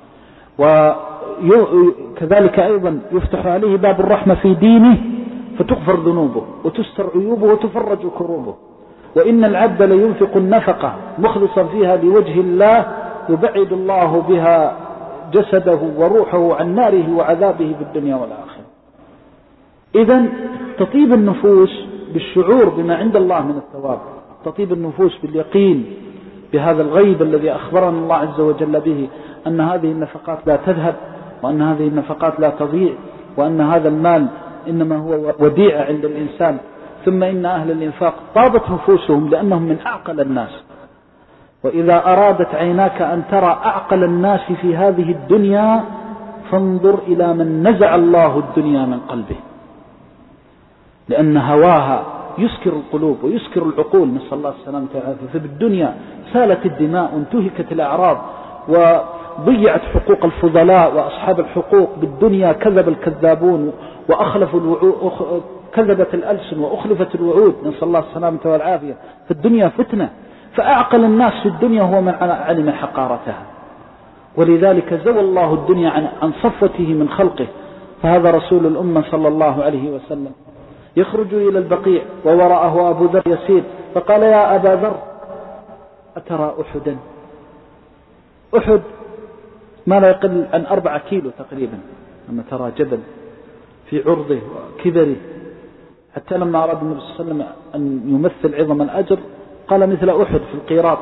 وكذلك أيضا يفتح عليه باب الرحمة في دينه فتغفر ذنوبه وتستر عيوبه وتفرج كروبه. وإن العبد لينفق النفقة مخلصا فيها لوجه الله يبعد الله بها جسده وروحه عن ناره وعذابه في الدنيا والآخرة. إذن تطيب النفوس بالشعور بما عند الله من الثواب، تطيب النفوس باليقين بهذا الغيب الذي أخبرنا الله عز وجل به، أن هذه النفقات لا تذهب، وأن هذه النفقات لا تضيع، وأن هذا المال إنما هو وديعة عند الإنسان. ثم إن أهل الإنفاق طابت نفوسهم لأنهم من أعقل الناس. وإذا أرادت عيناك أن ترى أعقل الناس في هذه الدنيا فانظر إلى من نزع الله الدنيا من قلبه، لأن هواها يسكر القلوب ويسكر العقول، نسأل الله السلامة والعافية. ففي الدنيا سالت الدماء وانتهكت الأعراض وضيعت حقوق الفضلاء وأصحاب الحقوق. بالدنيا كذب الكذابون وأخلفوا الوعود، كذبت الألسن وأخلفت الوعود، نسأل الله السلامة والعافية. في الدنيا فتنة، فأعقل الناس في الدنيا هو من علم حقارتها، ولذلك زوى الله الدنيا عن صفوته من خلقه. فهذا رسول الأمة صلى الله عليه وسلم يخرج إلى البقيع ووراءه أبو ذر يسير، فقال يا أبا ذر أترى أحدا؟ أحد ما لا يقل عن 4 كيلو تقريبا، لما ترى جبل في عرضه وكبره، حتى لما أراد النبي صلى الله عليه وسلم أن يمثل عظم الأجر قال مثل أحد في القيراط.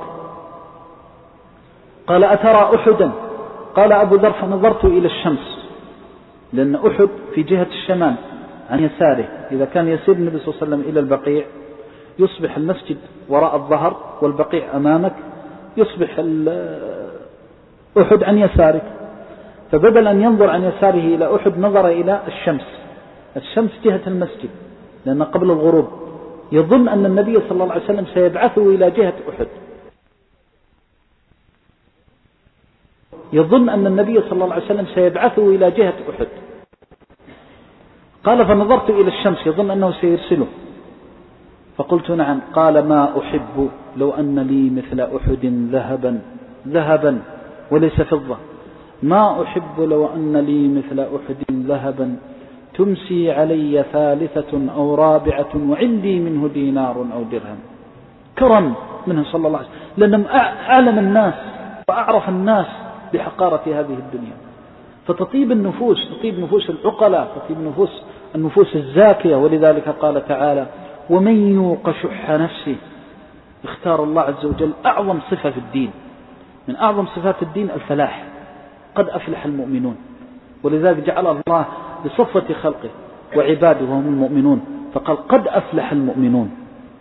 قال أترى أحدا؟ قال أبو ذر فنظرت إلى الشمس، لأن أحد في جهة الشمال عن يساره. إذا كان يسير النبي صلى الله عليه وسلم إلى البقيع يصبح المسجد وراء الظهر والبقيع أمامك، يصبح أحد عن يسارك. فبدل أن ينظر عن يساره إلى أحد نظر إلى الشمس جهة المسجد، لأن قبل الغروب يظن أن النبي صلى الله عليه وسلم سيبعثه إلى جهة أحد، يظن أن النبي صلى الله عليه وسلم سيبعثه إلى جهة أحد. قال فنظرت إلى الشمس يظن أنه سيرسله، فقلت نعم. قال ما أحب لو أن لي مثل أحد ذهبا وليس فضة، ما أحب لو أن لي مثل أحد ذهبا تمسي علي ثالثة أو رابعة وعندي منه دينار أو درهم. كرم منه صلى الله عليه وسلم، لأنهم أعلم الناس وأعرف الناس بحقارة هذه الدنيا. فتطيب النفوس، تطيب نفوس العقلاء، تطيب النفوس الزاكية. ولذلك قال تعالى ومن يوق شح نفسه. اختار الله عز وجل أعظم صفة في الدين، من أعظم صفات الدين الفلاح. قد أفلح المؤمنون. ولذلك جعل الله بصفة خلقه وعباده هم المؤمنون، فقال قد أفلح المؤمنون.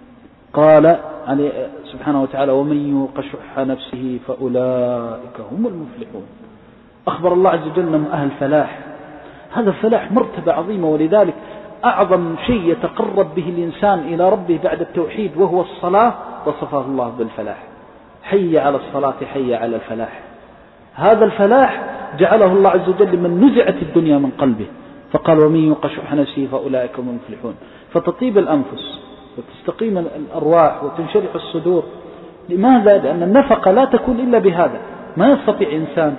قال سبحانه وتعالى ومن يوق شح نفسه فأولئك هم المفلحون. أخبر الله عز وجل أنهم أهل فلاح. هذا الفلاح مرتبة عظيمة، ولذلك أعظم شيء يتقرب به الإنسان إلى ربه بعد التوحيد وهو الصلاة، وصفه الله بالفلاح. حي على الصلاة حي على الفلاح. هذا الفلاح جعله الله عز وجل لمن نزعت الدنيا من قلبه، فقال ومن يوق شح نفسه فأولئك هم المفلحون. فتطيب الأنفس وتستقيم الأرواح وتنشرح الصدور. لماذا؟ لأن النفقة لا تكون إلا بهذا. ما يستطيع إنسان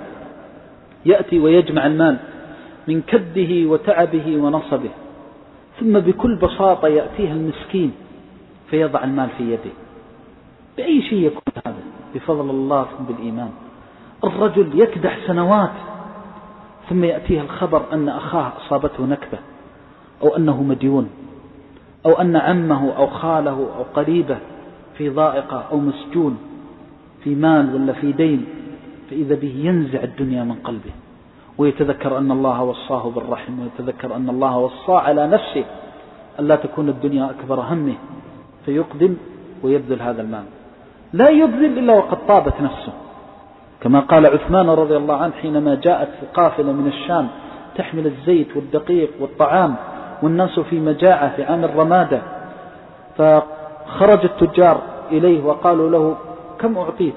يأتي ويجمع المال من كده وتعبه ونصبه ثم بكل بساطة يأتيه المسكين فيضع المال في يده. بأي شيء يكون هذا؟ بفضل الله بالإيمان. الرجل يكدح سنوات ثم يأتيه الخبر أن أخاه أصابته نكبة، أو أنه مديون، أو أن عمه أو خاله أو قريبه في ضائقة أو مسجون في مال ولا في دين، فإذا به ينزع الدنيا من قلبه ويتذكر أن الله وصاه بالرحم، ويتذكر أن الله وصاه على نفسه أن لا تكون الدنيا أكبر همه، فيقدم ويبذل هذا المال. لا يبذل إلا وقد طابت نفسه، كما قال عثمان رضي الله عنه حينما جاءت قافلة من الشام تحمل الزيت والدقيق والطعام والناس في مجاعة في عام الرمادة، فخرج التجار إليه وقالوا له كم أعطيت؟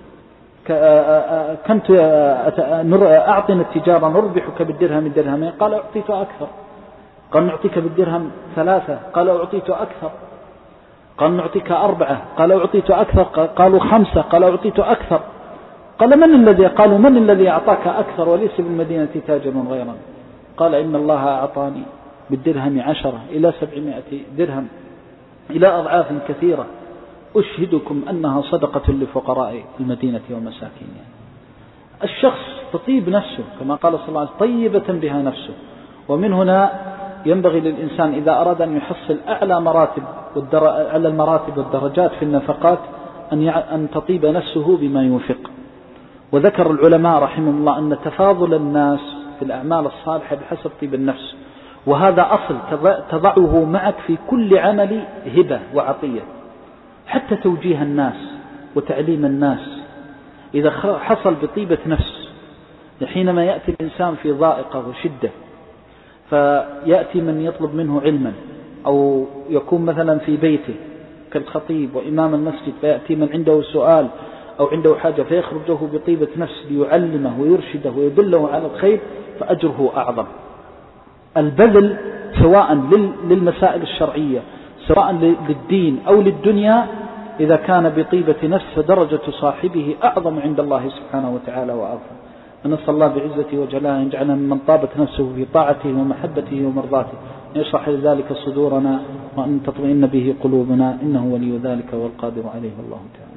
كنت أعطنا التجارة نربحك بالدرهم الدرهمين. قال أعطيت أكثر. قال نعطيك بالدرهم 3. قال أعطيت أكثر. قال نعطيك 4. قال أعطيت أكثر. قالوا 5. قال أعطيت أكثر. قالوا من الذي أعطاك أكثر وليس بالمدينة تاجر غيرا؟ قال إن الله أعطاني بالدرهم 10 إلى 700 درهم إلى أضعاف كثيرة، أشهدكم أنها صدقة لفقراء المدينة ومساكينها. الشخص تطيب نفسه كما قال صلى الله عليه وسلم طيبة بها نفسه. ومن هنا ينبغي للإنسان إذا أراد أن يحصل أعلى على المراتب والدرجات في النفقات أن تطيب نفسه بما ينفق. وذكر العلماء رحمهم الله أن تفاضل الناس في الأعمال الصالحة بحسب طيب النفس، وهذا أصل تضعه معك في كل عمل هبة وعطية، حتى توجيه الناس وتعليم الناس إذا حصل بطيبة نفس. حينما يأتي الإنسان في ضائقة وشدة فيأتي من يطلب منه علما، أو يكون مثلا في بيته كالخطيب وإمام المسجد فيأتي من عنده سؤال أو عنده حاجة فيخرجه بطيبة نفس ليعلمه ويرشده ويدله على الخير، فأجره أعظم. البذل سواء للمسائل الشرعية سواء للدين أو للدنيا إذا كان بطيبة نفس فدرجة صاحبه أعظم عند الله سبحانه وتعالى وأرفع. ونسأل الله بعزته وجلاله أن يجعلنا ممن طابت نفسه في طاعته ومحبته ومرضاته، أن يشرح لذلك صدورنا وأن تطمئن به قلوبنا، إنه ولي ذلك والقادر عليه الله تعالى.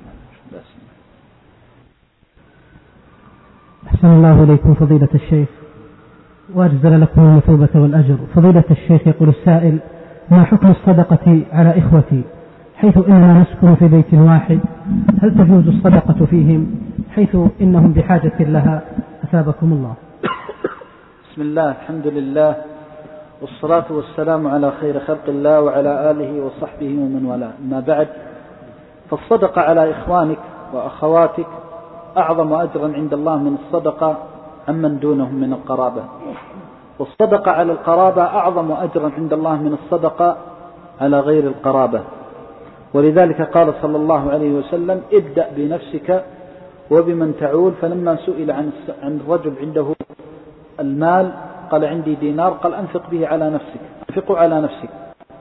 أحسن الله إليكم فضيلة الشيخ وأجزل لكم المثوبة والأجر. فضيلة الشيخ يقول السائل: ما حكم الصدقة على إخوتي حيث إننا نسكن في بيت واحد؟ هل تجوز الصدقة فيهم حيث إنهم بحاجة لها؟ أثابكم الله. بسم الله، الحمد لله، والصلاة والسلام على خير خلق الله وعلى آله وصحبه ومن والاه. ما بعد، فالصدقة على إخوانك وأخواتك أعظم أجرا عند الله من الصدقة عمن دونهم من القرابة، والصدقة على القرابة أعظم أجرا عند الله من الصدقة على غير القرابة. ولذلك قال صلى الله عليه وسلم: ابدأ بنفسك وبمن تعول. فلما سئل عن الرجل عنده المال قال: عندي دينار، قال: أنفق به على نفسك، أنفقه على نفسك.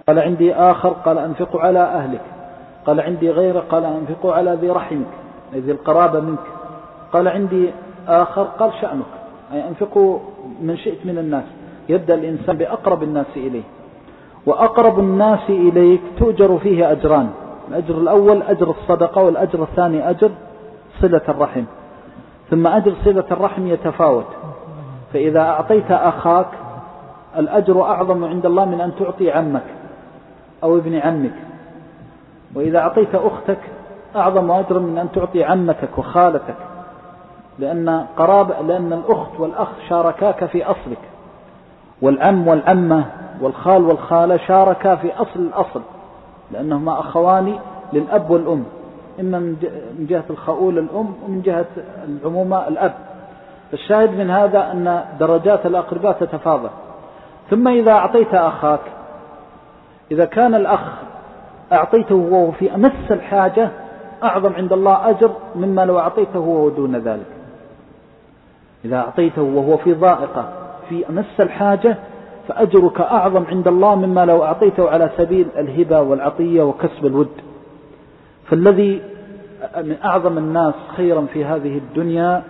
قال عندي آخر قال أنفقوا على أهلك، قال عندي غيره قال أنفقوا على ذي رحمك ذي القرابة منك، قال عندي آخر قال شأنك، أي أنفقوا من شئت من الناس. يبدأ الإنسان بأقرب الناس إليه، وأقرب الناس إليك تؤجر فيه أجران، الأجر الأول أجر الصدقة، والأجر الثاني أجر صلة الرحم. ثم أجر صلة الرحم يتفاوت، فإذا أعطيت أخاك الأجر أعظم عند الله من أن تعطي عمك أو ابن عمك، وإذا أعطيت أختك أعظم أجر من أن تعطي عمتك وخالتك، لأن الأخت والأخ شاركاك في أصلك، والعم والعمة والخال والخالة شاركا في أصل الأصل، لأنهما أخوان للأب والأم، إما من جهة الخؤول الأم ومن جهة العمومة الأب. الشاهد من هذا أن درجات الأقرباء تتفاضل. ثم إذا أعطيت أخاك، إذا كان الأخ أعطيته وهو في أمس الحاجة أعظم عند الله أجر مما لو أعطيته وهو دون ذلك. إذا أعطيته وهو في ضائقة في أمس الحاجة فأجرك أعظم عند الله مما لو أعطيته على سبيل الهبة والعطية وكسب الود. فالذي من أعظم الناس خيرا في هذه الدنيا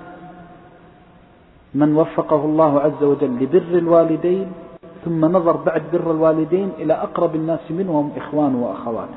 من وفقه الله عز وجل لبر الوالدين، ثم نظر بعد بر الوالدين إلى أقرب الناس منهم إخوانه وأخواته،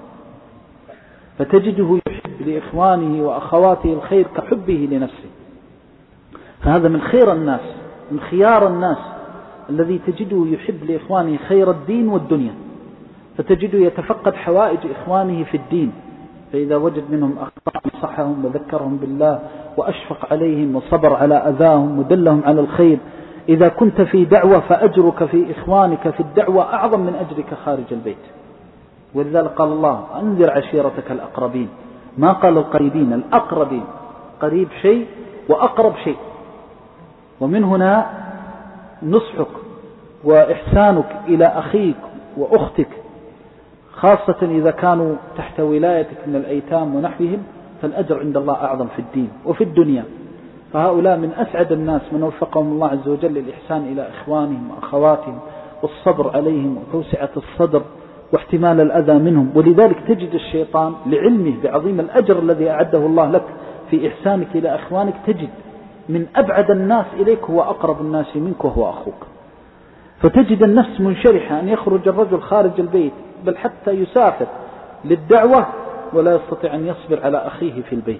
فتجده يحب لإخوانه وأخواته الخير كحبه لنفسه. فهذا من خير الناس، من خيار الناس، الذي تجده يحب لإخوانه خير الدين والدنيا، فتجده يتفقد حوائج إخوانه في الدين، فإذا وجد منهم أخطاء نصحهم وذكرهم بالله وأشفق عليهم وصبر على أذاهم ودلهم على الخير. إذا كنت في دعوة فأجرك في إخوانك في الدعوة أعظم من أجرك خارج البيت. ولذلك قال الله أنذر عشيرتك الأقربين، ما قال القريبين، الأقربين، قريب شيء وأقرب شيء. ومن هنا نصحك وإحسانك إلى أخيك وأختك، خاصة إذا كانوا تحت ولايتك من الأيتام ونحوهم، فالأجر عند الله أعظم في الدين وفي الدنيا. فهؤلاء من أسعد الناس من وفقهم الله عز وجل للإحسان إلى إخوانهم وأخواتهم والصبر عليهم وتوسعة الصدر واحتمال الأذى منهم. ولذلك تجد الشيطان لعلمه بعظيم الأجر الذي أعده الله لك في إحسانك إلى أخوانك، تجد من أبعد الناس إليك هو أقرب الناس منك وهو أخوك. فتجد النفس منشرحة أن يخرج الرجل خارج البيت، بل حتى يسافر للدعوة ولا يستطيع أن يصبر على أخيه في البيت.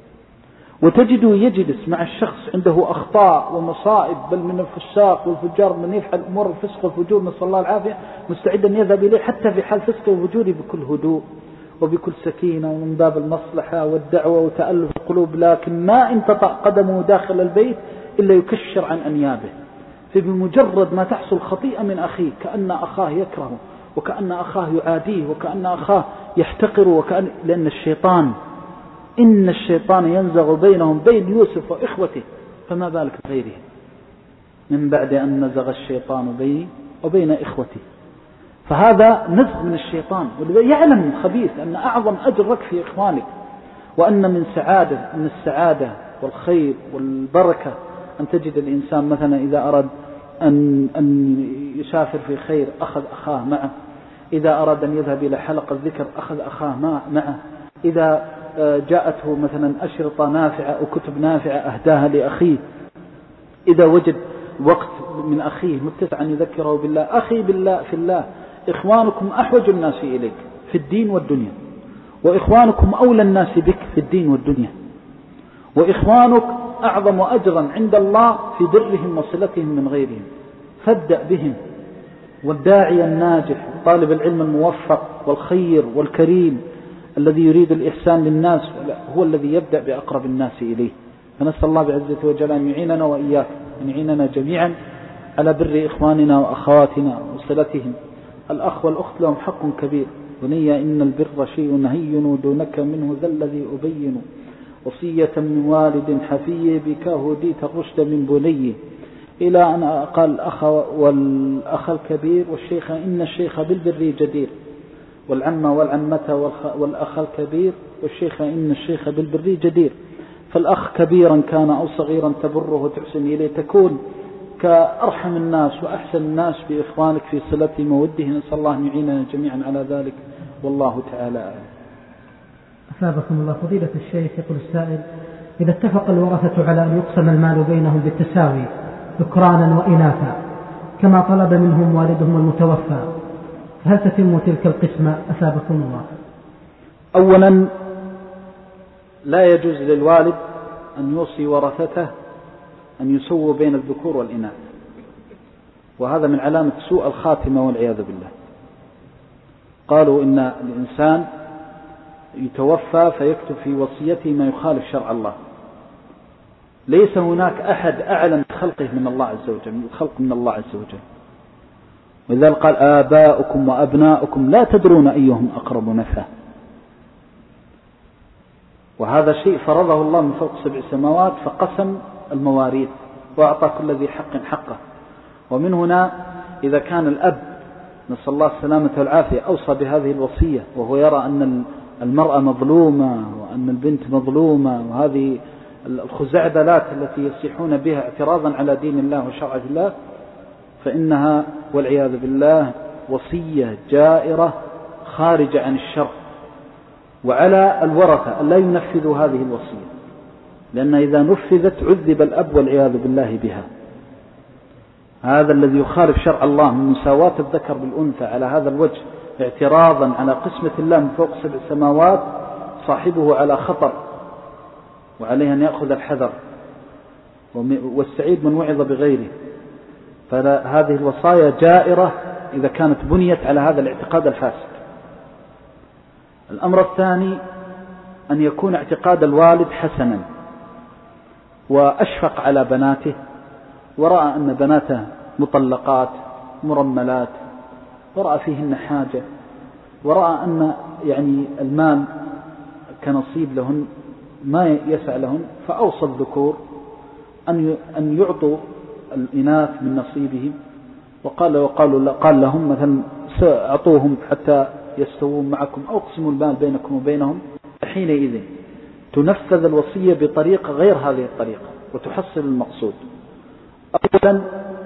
وتجده يجلس مع الشخص عنده أخطاء ومصائب، بل من الفساق والفجار من يفعل أمور الفسق والفجور، نسأل الله العافية، مستعد أن يذهب إليه حتى في حال فسقه وفجوره بكل هدوء وبكل سكينة ومن باب المصلحة والدعوة وتألف القلوب، لكن ما إن تطأ قدمه داخل البيت إلا يكشر عن أنيابه. فبمجرد ما تحصل خطيئة من أخيه كأن أخاه يكرهه، وكأن أخاه يعاديه، وكأن أخاه يحتقره، لأن إن الشيطان ينزغ بينهم بين يوسف وإخوته، فما بالك غيره من بعد أن نزغ الشيطان بيني وبين إخوتي. فهذا نزغ من الشيطان، يعلم الخبيث أن أعظم أجر لك في إخوانك، وأن من السعادة والخير والبركة أن تجد الإنسان مثلا إذا أراد أن يسافر في خير أخذ أخاه معه، إذا أراد أن يذهب إلى حلقة الذكر أخذ أخاه معه، إذا جاءته مثلا أشرطة نافعة أو كتب نافعة أهداها لأخيه، إذا وجد وقت من أخيه متسع أن يذكره بالله. أخي بالله في الله، إخوانكم أحوج الناس إليك في الدين والدنيا، وإخوانكم أولى الناس بك في الدين والدنيا، وإخوانك أعظم أجرا عند الله في برهم وصلتهم من غيرهم، فابدأ بهم. والداعي الناجح طالب العلم الموفق والخير والكريم الذي يريد الإحسان للناس هو الذي يبدأ بأقرب الناس إليه. فنسأل الله بعزة وجل أن يعيننا وإياك، أن يعيننا جميعا على بر إخواننا وأخواتنا وصلتهم. الأخ والأخت لهم حق كبير، بني إن البر شيء هين دونك منه ذا الذي أبين، وصية من والد حفي بك هديت الرشد من بني، إلى أن قال الأخ والأخ الكبير والشيخ إن الشيخ بالبر جدير، والعم والعمة والأخ الكبير والشيخ إن الشيخ بالبر جدير. فالأخ كبيرا كان أو صغيرا تبره وتحسن إليه، تكون كأرحم الناس وأحسن الناس بإخوانك في صلة موده. نسأل الله أن يعيننا جميعا على ذلك، والله تعالى أعلم. أثابكم الله. فضيلة الشيخ، يقول السائل: إذا اتفق الورثة على أن يقسم المال بينهم بالتساوي ذكرانا وإناثا كما طلب منهم والدهم المتوفى، هل تتم تلك القسمة؟ أثابكم الله. أولا، لا يجوز للوالد أن يوصي ورثته أن يسووا بين الذكور والإناث، وهذا من علامة سوء الخاتمة والعياذ بالله. قالوا إن الإنسان يتوفى فيكتب في وصيته ما يخالف شرع الله. ليس هناك أحد أعلم بخلقه من الله عز وجل، الخلق من الله عز وجل. ولذلك قال: آباؤكم وأبناؤكم لا تدرون أيهم أقرب نفعا. وهذا شيء فرضه الله من فوق 7 سماوات، فقسم المواريث وأعطى كل ذي حق حقه. ومن هنا إذا كان الأب، نسأل الله السلامة والعافية، أوصى بهذه الوصية وهو يرى أن المرأة مظلومة وأن البنت مظلومة، وهذه الخزعبلات التي يصيحون بها اعتراضا على دين الله وشرع الله، فإنها والعياذ بالله وصية جائرة خارجة عن الشرع. وعلى الورثة أن لا ينفذوا هذه الوصية، لأن إذا نفذت عذب الأب والعياذ بالله بها. هذا الذي يخالف شرع الله من مساواة الذكر بالأنثى على هذا الوجه اعتراضا على قسمة الله من فوق 7 سماوات، صاحبه على خطر، وعليه أن يأخذ الحذر، والسعيد من وعظ بغيره. فهذه الوصايا جائرة إذا كانت بنيت على هذا الاعتقاد الفاسد. الأمر الثاني أن يكون اعتقاد الوالد حسنا وأشفق على بناته، ورأى أن بناته مطلقات مرملات، ورأى فيهن حاجة، ورأى أن يعني المال كنصيب لهن ما يسع لهن، فأوصى الذكور أن يعطوا الإناث من نصيبهم. قال لهم مثلا: سأعطوهم حتى يستوون معكم، أو اقسموا المال بينكم وبينهم. حينئذ تنفذ الوصية بطريقة غير هذه الطريقة وتحصل المقصود. أولا،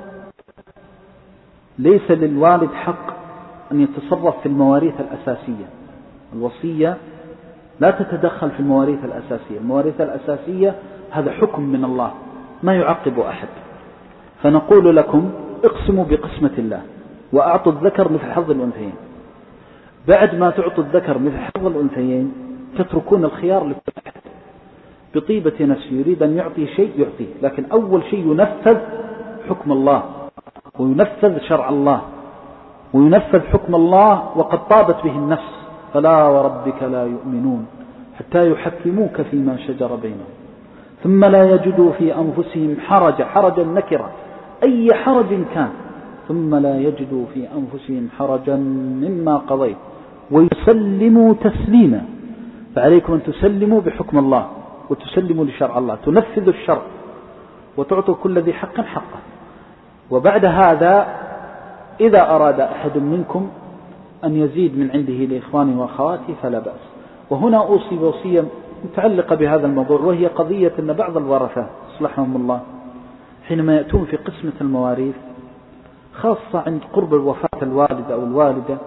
ليس للوالد حق أن يتصرف في المواريث الأساسية. الوصية لا تتدخل في المواريث الأساسية. المواريث الأساسية هذا حكم من الله ما يعقب أحد. فنقول لكم: اقسموا بقسمة الله وأعطوا الذكر مثل حظ الأنثيين. بعد ما تعطوا الذكر مثل حظ الأنثيين تتركون الخيار لكل أحد بطيبة نفسه، يريد أن يعطي شيء يعطيه، لكن أول شيء ينفذ حكم الله وينفذ شرع الله وينفذ حكم الله وقد طابت به النفس. فلا وربك لا يؤمنون حتى يحكموك فيما شجر بينهم ثم لا يجدوا في أنفسهم حرجا نكرة أي حرج كان، ثم لا يجدوا في أنفسهم حرجا مما قضيت ويسلموا تسليما. فعليكم أن تسلموا بحكم الله وتسلموا لشرع الله، تنفذوا الشرع وتعطوا كل ذي حق حقه. وبعد هذا إذا أراد أحد منكم أن يزيد من عنده لإخوانه وأخواته فلا بأس. وهنا أوصي بوصية متعلقة بهذا الموضوع، وهي قضية أن بعض الورثة أصلحهم الله حينما يأتون في قسمة المواريث خاصة عند قرب الوفاة الوالد أو الوالدة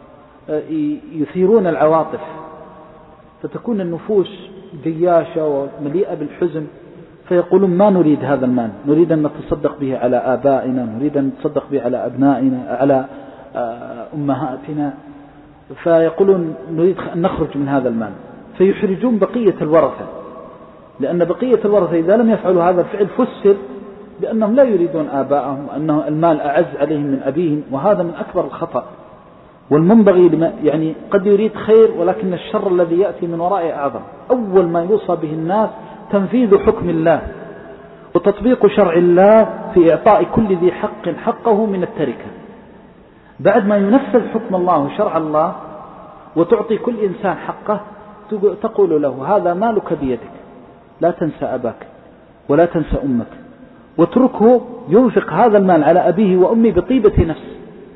يثيرون العواطف، فتكون النفوس جياشة ومليئة بالحزن، فيقولون: ما نريد هذا المال، نريد أن نتصدق به على آبائنا، نريد أن نتصدق به على أبنائنا، على أمهاتنا، فيقولون: نريد أن نخرج من هذا المال. فيحرجون بقية الورثة، لأن بقية الورثة إذا لم يفعلوا هذا الفعل فسر بأنهم لا يريدون آبائهم، أنه المال أعز عليهم من أبيهم، وهذا من أكبر الخطأ. والمنبغي يعني قد يريد خير ولكن الشر الذي يأتي من ورائه أعظم. أول ما يوصى به الناس تنفيذ حكم الله وتطبيق شرع الله في إعطاء كل ذي حق حقه من التركة. بعد ما ينفذ حكم الله وشرع الله وتعطي كل إنسان حقه، تقول له: هذا مالك بيدك، لا تنسى أباك ولا تنسى أمك، واتركه ينفق هذا المال على أبيه وأمه بطيبة نفس،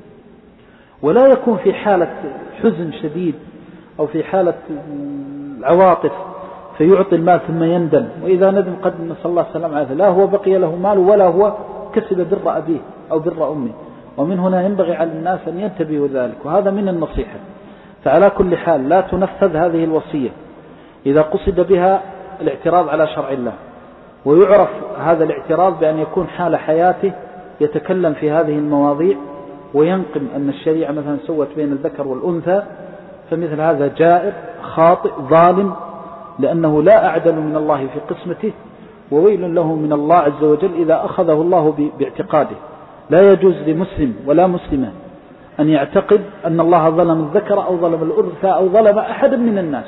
ولا يكون في حالة حزن شديد أو في حالة عواطف فيعطي المال ثم يندم، وإذا ندم قد نسأل الله السلامة عليه، لا هو بقي له مال ولا هو كسب بر أبيه أو بر أمه. ومن هنا ينبغي على الناس أن ينتبهوا ذلك، وهذا من النصيحة. فعلى كل حال لا تنفذ هذه الوصية إذا قصد بها الاعتراض على شرع الله، ويعرف هذا الاعتراض بأن يكون حال حياته يتكلم في هذه المواضيع وينقم أن الشريعة مثلا سوت بين الذكر والأنثى، فمثل هذا جائر خاطئ ظالم، لأنه لا أعدل من الله في قسمته، وويل له من الله عز وجل إذا أخذه الله باعتقاده. لا يجوز لمسلم ولا مسلمة أن يعتقد أن الله ظلم الذكر أو ظلم الأنثى أو ظلم أحد من الناس،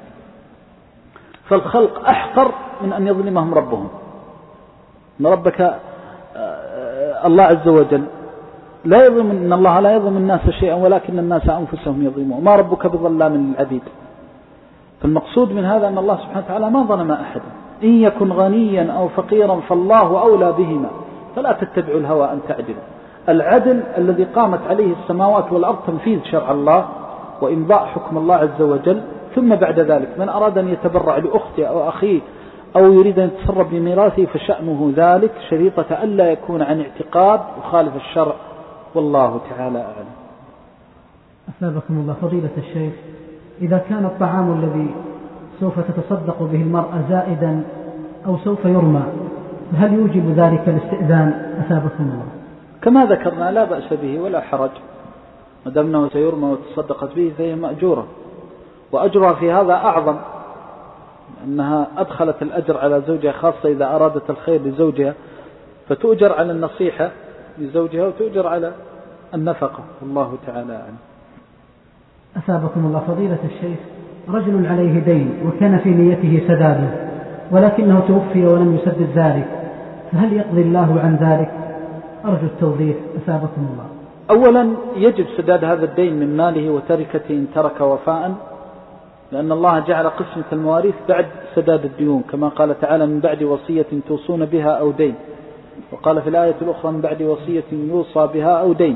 فالخلق أحقر من أن يظلمهم ربهم. إن ربك الله عز وجل لا يظلم، إن الله لا يظلم الناس شيئا ولكن الناس أنفسهم يظلمون، ما ربك بظلام للعبيد. فالمقصود من هذا أن الله سبحانه وتعالى ما ظلم أحدا، إن يكن غنيا أو فقيرا فالله أولى بهما فلا تتبعوا الهوى أن تعدلوا. العدل الذي قامت عليه السماوات والأرض تنفيذ شرع الله وإمضاء حكم الله عز وجل. ثم بعد ذلك من أراد أن يتبرع لأخته أو أخيه أو يريد أن يتصرف بميراثه فشأنه ذلك، شريطة ألا يكون عن اعتقاد يخالف الشرع، والله تعالى أعلم. أثابكم الله فضيلة الشيخ، إذا كان الطعام الذي سوف تتصدق به المرأة زائدا أو سوف يرمى، هل يوجب ذلك الاستئذان؟ أثابكم الله. كما ذكرنا لا بأس به ولا حرج، ما دام أنه سيرمى وتصدقت به فهي مأجورة، وأجرها في هذا أعظم، أنها أدخلت الأجر على زوجها، خاصة إذا أرادت الخير لزوجها، فتؤجر على النصيحة لزوجها وتؤجر على النفقة، والله تعالى أعلم. أثابكم الله فضيلة الشيخ، رجل عليه دين وكان في نيته سداده ولكنه توفي ولم يسدد ذلك، فهل يقضي الله عن ذلك؟ أرجو التوضيح أثابكم الله. أولا يجب سداد هذا الدين من ماله وتركته إن ترك وفاء، لأن الله جعل قسمة المواريث بعد سداد الديون، كما قال تعالى من بعد وصية توصون بها أو دين، وقال في الآية الأخرى من بعد وصية يوصى بها أو دين.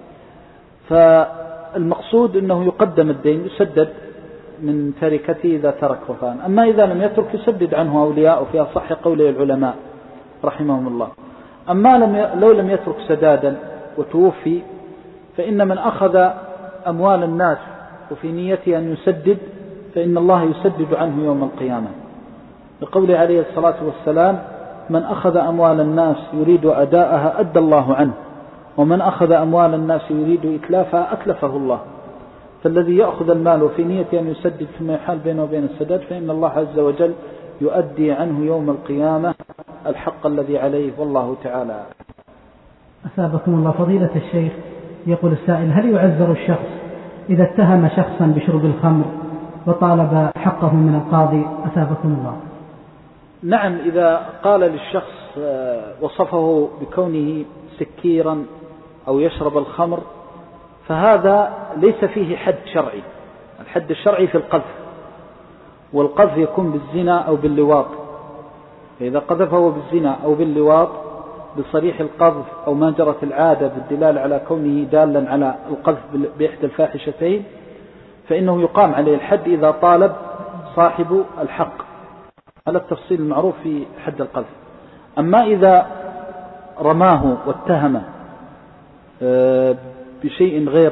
فالمقصود أنه يقدم الدين يسدد من تركته إذا ترك وفاء، أما إذا لم يترك يسدد عنه أولياء، وفي أصح قولي العلماء رحمهم الله. أما لو لم يترك سدادا وتوفي، فإن من أخذ أموال الناس وفي نيته أن يسدد فإن الله يسدد عنه يوم القيامة، بقول عليه الصلاة والسلام من أخذ أموال الناس يريد أداءها أدى الله عنه، ومن أخذ أموال الناس يريد إتلافها أتلفه الله. فالذي يأخذ المال وفي نيته أن يسدد ثم يحال بينه وبين السداد فإن الله عز وجل يؤدي عنه يوم القيامة الحق الذي عليه، والله تعالى. أثابكم الله فضيلة الشيخ، يقول السائل هل يعذر الشخص إذا اتهم شخصا بشرب الخمر وطالب حقه من القاضي؟ أثابكم الله. نعم، إذا قال للشخص وصفه بكونه سكيرا أو يشرب الخمر فهذا ليس فيه حد شرعي. الحد الشرعي في القذف، والقذف يكون بالزنا أو باللواط، فإذا قذفه بالزنا أو باللواط بصريح القذف أو ما جرت العادة بالدلالة على كونه دالا على القذف بإحدى الفاحشتين فإنه يقام عليه الحد إذا طالب صاحب الحق، على التفصيل المعروف في حد القذف. أما إذا رماه واتهمه بشيء غير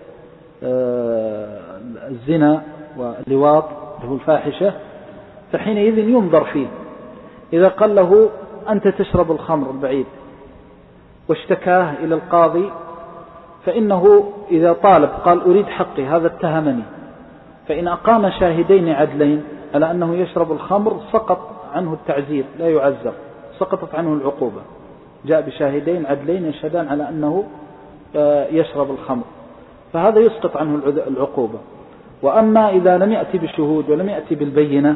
الزنا واللواط له الفاحشة فحينئذ ينظر فيه. إذا قال له أنت تشرب الخمر البعيد واشتكاه إلى القاضي فإنه إذا طالب قال أريد حقي هذا اتهمني، فإن أقام شاهدين عدلين على أنه يشرب الخمر سقط عنه التعزير لا يعزر، سقطت عنه العقوبة. جاء بشاهدين عدلين يشهدان على أنه يشرب الخمر فهذا يسقط عنه العقوبة. وأما إذا لم يأتي بالشهود ولم يأتي بالبينة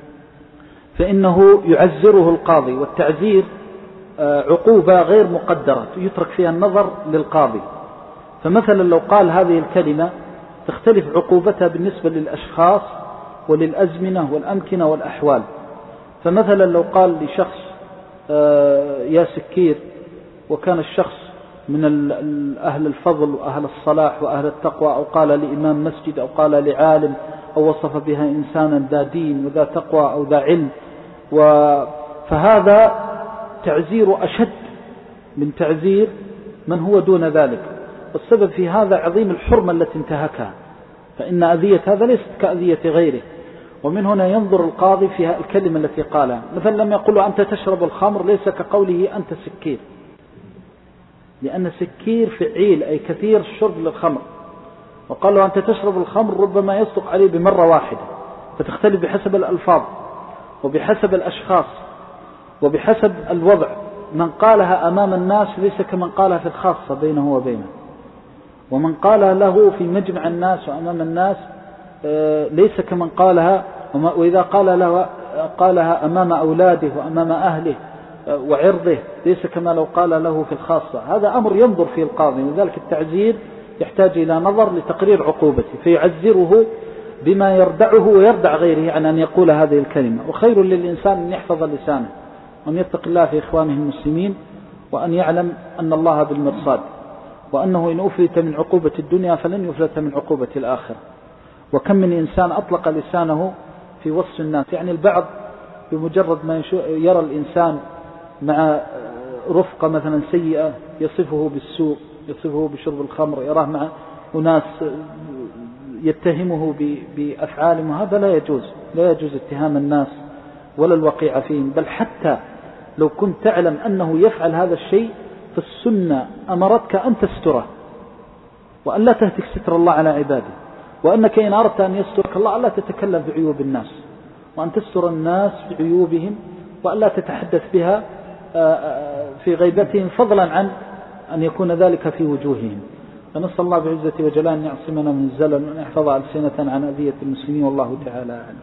فإنه يعزره القاضي، والتعزير عقوبة غير مقدرة يترك فيها النظر للقاضي. فمثلا لو قال هذه الكلمة تختلف عقوبتها بالنسبة للأشخاص وللأزمنة والأمكنة والأحوال. فمثلا لو قال لشخص يا سكير وكان الشخص من أهل الفضل وأهل الصلاح وأهل التقوى، أو قال لإمام مسجد أو قال لعالم أو وصف بها إنسانا ذا دين وذا تقوى أو ذا علم، فهذا تعزير أشد من تعزير من هو دون ذلك. والسبب في هذا عظيم الحرمة التي انتهكها، فإن أذية هذا ليست كأذية غيره. ومن هنا ينظر القاضي في الكلمة التي قالها، مثلا لما يقول له أنت تشرب الخمر ليس كقوله أنت سكير، لأن سكير فعيل أي كثير الشرب للخمر. وقال له أنت تشرب الخمر ربما يصدق عليه بمرة واحدة، فتختلف بحسب الألفاظ وبحسب الأشخاص وبحسب الوضع. من قالها أمام الناس ليس كمن قالها في الخاصة بينه وبينه، ومن قالها له في مجمع الناس وأمام الناس ليس كمن قالها، وإذا قالها أمام أولاده وأمام أهله وعرضه ليس كما لو قال له في الخاصة. هذا أمر ينظر فيه القاضي، لذلك التعزير يحتاج إلى نظر لتقرير عقوبته، فيعزره بما يردعه ويردع غيره عن أن يقول هذه الكلمة. وخير للإنسان أن يحفظ لسانه وأن يتق الله في إخوانه المسلمين، وأن يعلم أن الله بالمرصاد، وأنه إن أفلت من عقوبة الدنيا فلن يفلت من عقوبة الآخرة. وكم من إنسان أطلق لسانه في وصف الناس، يعني البعض بمجرد ما يرى الإنسان مع رفقة مثلا سيئة يصفه بالسوء، يصفه بشرب الخمر، يراه مع أناس يتهمه بأفعالهم. هذا لا يجوز اتهام الناس ولا الوقيع فيهم. بل حتى لو كنت تعلم أنه يفعل هذا الشيء فالسنة أمرتك أن تستره وأن لا تهتك ستر الله على عباده، وأنك إن أردت أن يسترك الله ألا تتكلم في عيوب الناس، وأن تستر الناس في عيوبهم، وأن لا تتحدث بها في غيبتهم، فضلا عن أن يكون ذلك في وجوههم. فنسأل الله بعزة وجلاله أن يعصمنا من الزلل وأن يحفظ ألسنة عن أذية المسلمين، والله تعالى أعلم.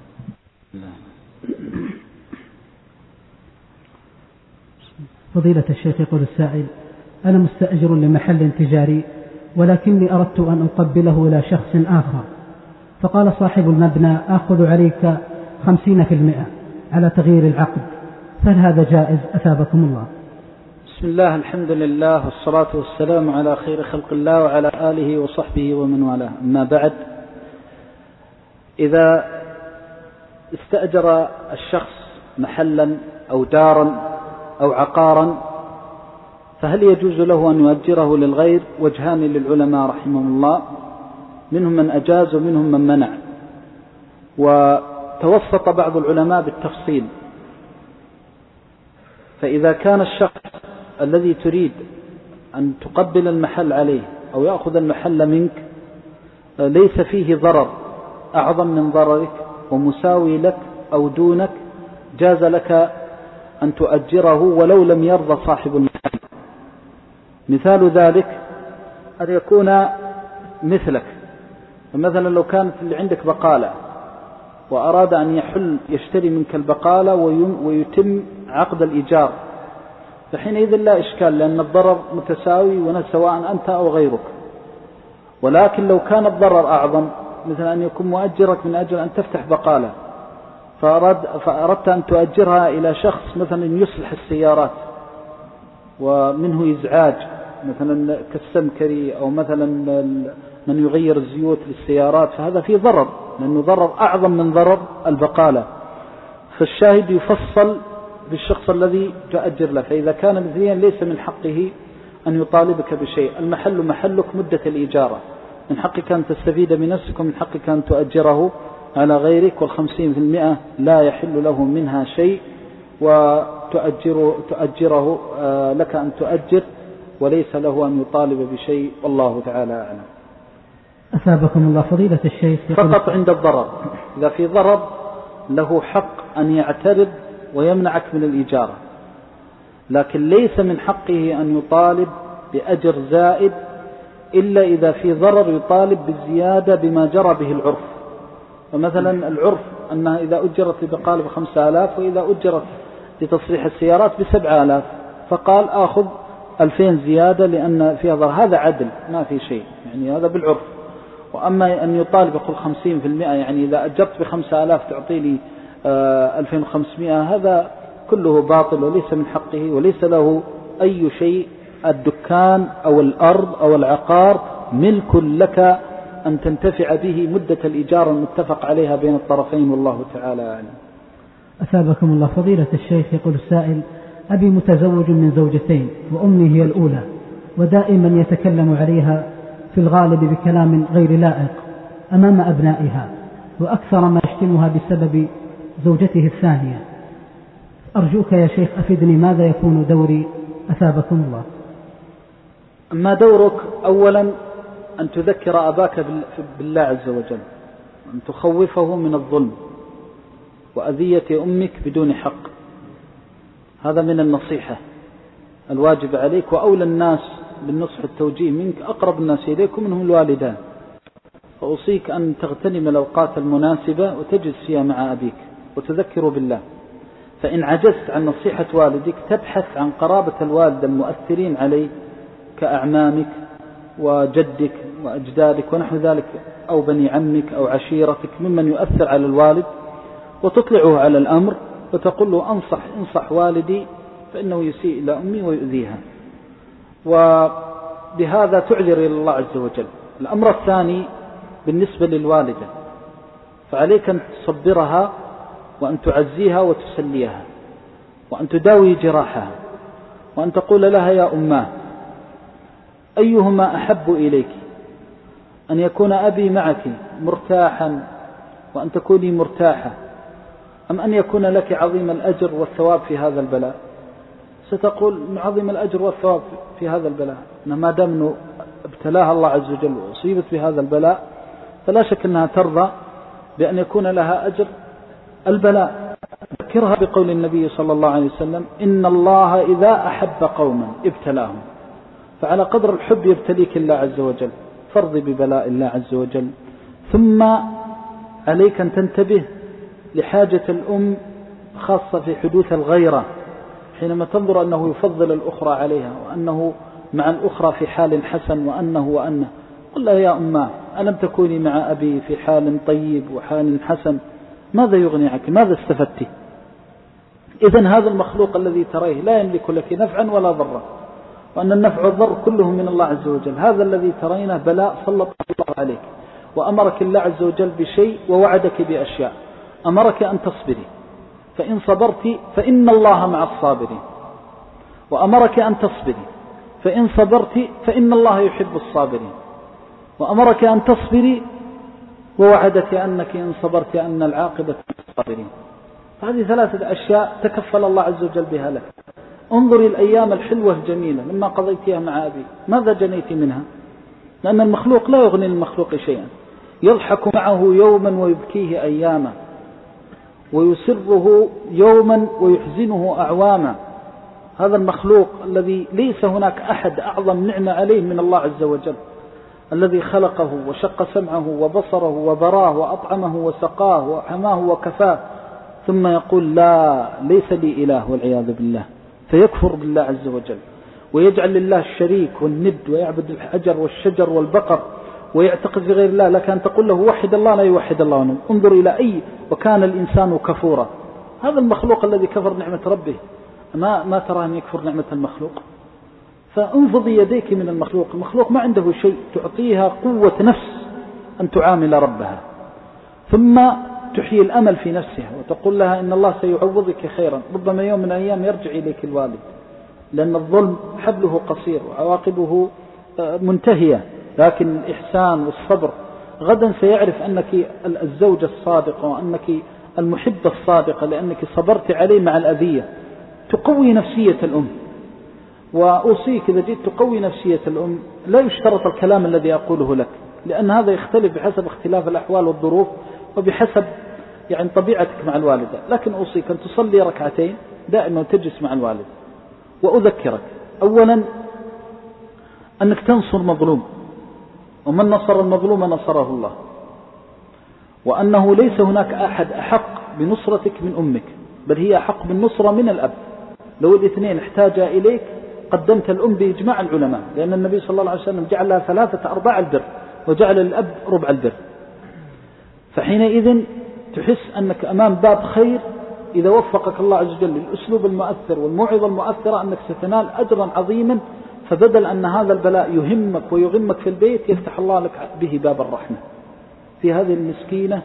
فضيلة الشيخ، يقول السائل: أنا مستأجر لمحل تجاري ولكني أردت أن أقبله إلى شخص آخر، فقال صاحب المبنى: آخذ عليك 50% على تغيير العقد، فهل هذا جائز أثابكم الله؟ بسم الله، الحمد لله، والصلاة والسلام على خير خلق الله وعلى آله وصحبه ومن والاه. أما بعد، إذا استأجر الشخص محلا أو دارا أو عقارا فهل يجوز له أن يؤجره للغير؟ وجهان للعلماء رحمهم الله، منهم من أجاز ومنهم من منع. وتوسط بعض العلماء بالتفصيل. فإذا كان الشخص الذي تريد أن تقبل المحل عليه أو يأخذ المحل منك ليس فيه ضرر أعظم من ضررك ومساوي لك أو دونك، جاز لك أن تؤجره ولو لم يرضى صاحب المحل. مثال ذلك أن يكون مثلك، مثلا لو كانت اللي عندك بقالة وأراد أن يشتري منك البقالة ويتم عقد الإيجار، فحينئذ لا إشكال، لأن الضرر متساوي سواء أنت أو غيرك. ولكن لو كان الضرر أعظم، مثل أن يكون مؤجرك من أجل أن تفتح بقالة فأردت أن تؤجرها إلى شخص مثلا يصلح السيارات ومنه إزعاج، مثلا كالسمكري أو مثلا من يغير الزيوت للسيارات، فهذا فيه ضرر، لأنه ضرر أعظم من ضرر البقالة. فالشاهد يفصل بالشخص الذي تؤجر له. فإذا كان مثليا ليس من حقه أن يطالبك بشيء. المحل محلك مدة الإجارة، من حقك أن تستفيد بنفسك ومن حقك أن تؤجره على غيرك، وال50% لا يحل له منها شيء، وتؤجره لك أن تؤجر وليس له أن يطالب بشيء، والله تعالى أعلم. أثابكم الله فضيلة الشيخ. فقط عند الضرر، إذا في ضرر له حق أن يعترض ويمنعك من الإجارة، لكن ليس من حقه أن يطالب بأجر زائد إلا إذا في ضرر يطالب بالزيادة بما جرى به العرف. فمثلا العرف أنها إذا أجرت البقالة ب5,000 وإذا أجرت لتصليح السيارات ب7,000، فقال آخذ 2,000 زيادة لأن فيها ضرر، هذا عدل ما في شيء، يعني هذا بالعرف. وأما أن يطالب يقول 50%، يعني إذا أجرت ب5,000 تعطي لي 2,500، هذا كله باطل وليس من حقه وليس له أي شيء. الدكان أو الأرض أو العقار ملك لك أن تنتفع به مدة الإجارة المتفق عليها بين الطرفين، والله تعالى أعلم. أثابكم الله فضيلة الشيخ. يقول السائل: أبي متزوج من زوجتين وأمي هي الأولى، ودائما يتكلم عليها في الغالب بكلام غير لائق أمام أبنائها، وأكثر ما يشتمها بسبب زوجته الثانية. أرجوك يا شيخ أفدني، ماذا يكون دوري أثابكم الله؟ أما دورك أولا أن تذكر أباك بالله عز وجل، أن تخوفه من الظلم وأذية أمك بدون حق، هذا من النصيحة الواجب عليك. وأولى الناس بالنصح التوجيه منك أقرب الناس إليكم منهم الوالدان، فأوصيك أن تغتنم الأوقات المناسبة وتجلس فيها مع أبيك وتذكره بالله. فإن عجزت عن نصيحة والدك تبحث عن قرابة الوالد المؤثرين عليه كأعمامك وجدك وأجدادك ونحو ذلك، أو بني عمك أو عشيرتك ممن يؤثر على الوالد، وتطلعه على الأمر وتقول له انصح والدي فإنه يسيء إلى أمي ويؤذيها، وبهذا تعذر إلى الله عز وجل. الأمر الثاني بالنسبة للوالدة، فعليك أن تصبرها وأن تعزيها وتسليها وأن تداوي جراحها، وأن تقول لها يا أماه أيهما أحب إليك، أن يكون أبي معك مرتاحا وأن تكوني مرتاحة، أم أن يكون لك عظيم الأجر والثواب في هذا البلاء؟ ستقول عظيم الأجر والثواب في هذا البلاء، ما دام ابتلاها الله عز وجل وأصيبت بهذا البلاء فلا شك أنها ترضى بأن يكون لها أجر البلاء. ذكرها بقول النبي صلى الله عليه وسلم إن الله إذا أحب قوما ابتلاهم، فعلى قدر الحب يبتليك الله عز وجل، فارض ببلاء الله عز وجل. ثم عليك أن تنتبه لحاجة الأم خاصة في حدوث الغيرة، حينما تنظر أنه يفضل الأخرى عليها وأنه مع الأخرى في حال حسن وأنه قل لها يا أماه ألم تكوني مع أبي في حال طيب وحال حسن، ماذا يغني عنك، ماذا استفدت؟ إذن هذا المخلوق الذي تريه لا يملك لك نفعا ولا ضرا، وأن النفع والضر كلهم من الله عز وجل. هذا الذي ترينه بلاء سلط الله عليك، وأمرك الله عز وجل بشيء ووعدك بأشياء. أمرك أن تصبري، فإن صبرت فإن الله مع الصابرين، وأمرك أن تصبري، فإن صبرت فإن الله يحب الصابرين، وأمرك أن تصبري ووعدك أنك إن صبرت أن العاقبة للصابرين. هذه ثلاثة أشياء تكفل الله عز وجل بها لك. انظري الأيام الحلوة الجميلة لما قضيتها مع أبي، ماذا جنيت منها؟ لأن المخلوق لا يغني المخلوق شيئا، يضحك معه يوما ويبكيه أياما، ويسره يوما ويحزنه أعواما. هذا المخلوق الذي ليس هناك أحد أعظم نعمة عليه من الله عز وجل، الذي خلقه وشق سمعه وبصره وبراه وأطعمه وسقاه وحماه وكفاه، ثم يقول لا ليس لي إله والعياذ بالله، فيكفر بالله عز وجل ويجعل لله الشريك والند ويعبد الحجر والشجر والبقر ويعتقد في غير الله. لك أن تقول له وحد الله لا يوحد الله. انظر إلى وكان الإنسان كفورا. هذا المخلوق الذي كفر نعمة ربه، ما ترى أن يكفر نعمة المخلوق؟ فانفضي يديك من المخلوق. المخلوق ما عنده شيء تعطيها قوة نفس أن تعامل ربها، ثم تحيي الأمل في نفسها وتقول لها إن الله سيعوضك خيرا. ربما يوم من الأيام يرجع إليك الوالد، لأن الظلم حبله قصير وعواقبه منتهية، لكن الإحسان والصبر غدا سيعرف أنك الزوجة الصادقة وأنك المحبة الصادقة، لأنك صبرت عليه مع الأذية. تقوي نفسية الأم، وأوصيك إذا جئت تقوي نفسية الأم لا يشترط الكلام الذي أقوله لك، لأن هذا يختلف بحسب اختلاف الأحوال والظروف وبحسب طبيعتك مع الوالدة. لكن أوصيك أن تصلي ركعتين دائما وتجلس مع الوالد، وأذكرك أولا أنك تنصر مظلوم، ومن نصر المظلوم نصره الله، وأنه ليس هناك أحد أحق بنصرتك من أمك، بل هي أحق بالنصرة من الأب. لو الاثنين احتاجا إليك قدمت الأم بإجماع العلماء، لأن النبي صلى الله عليه وسلم جعل لها 3/4 البر وجعل الأب ربع البر. فحينئذ تحس أنك أمام باب خير إذا وفقك الله عز وجل للأسلوب المؤثر والموعظة المؤثرة، أنك ستنال أجرا عظيما. فبدل أن هذا البلاء يهمك ويغمك في البيت، يفتح الله لك به باب الرحمة في هذه المسكينة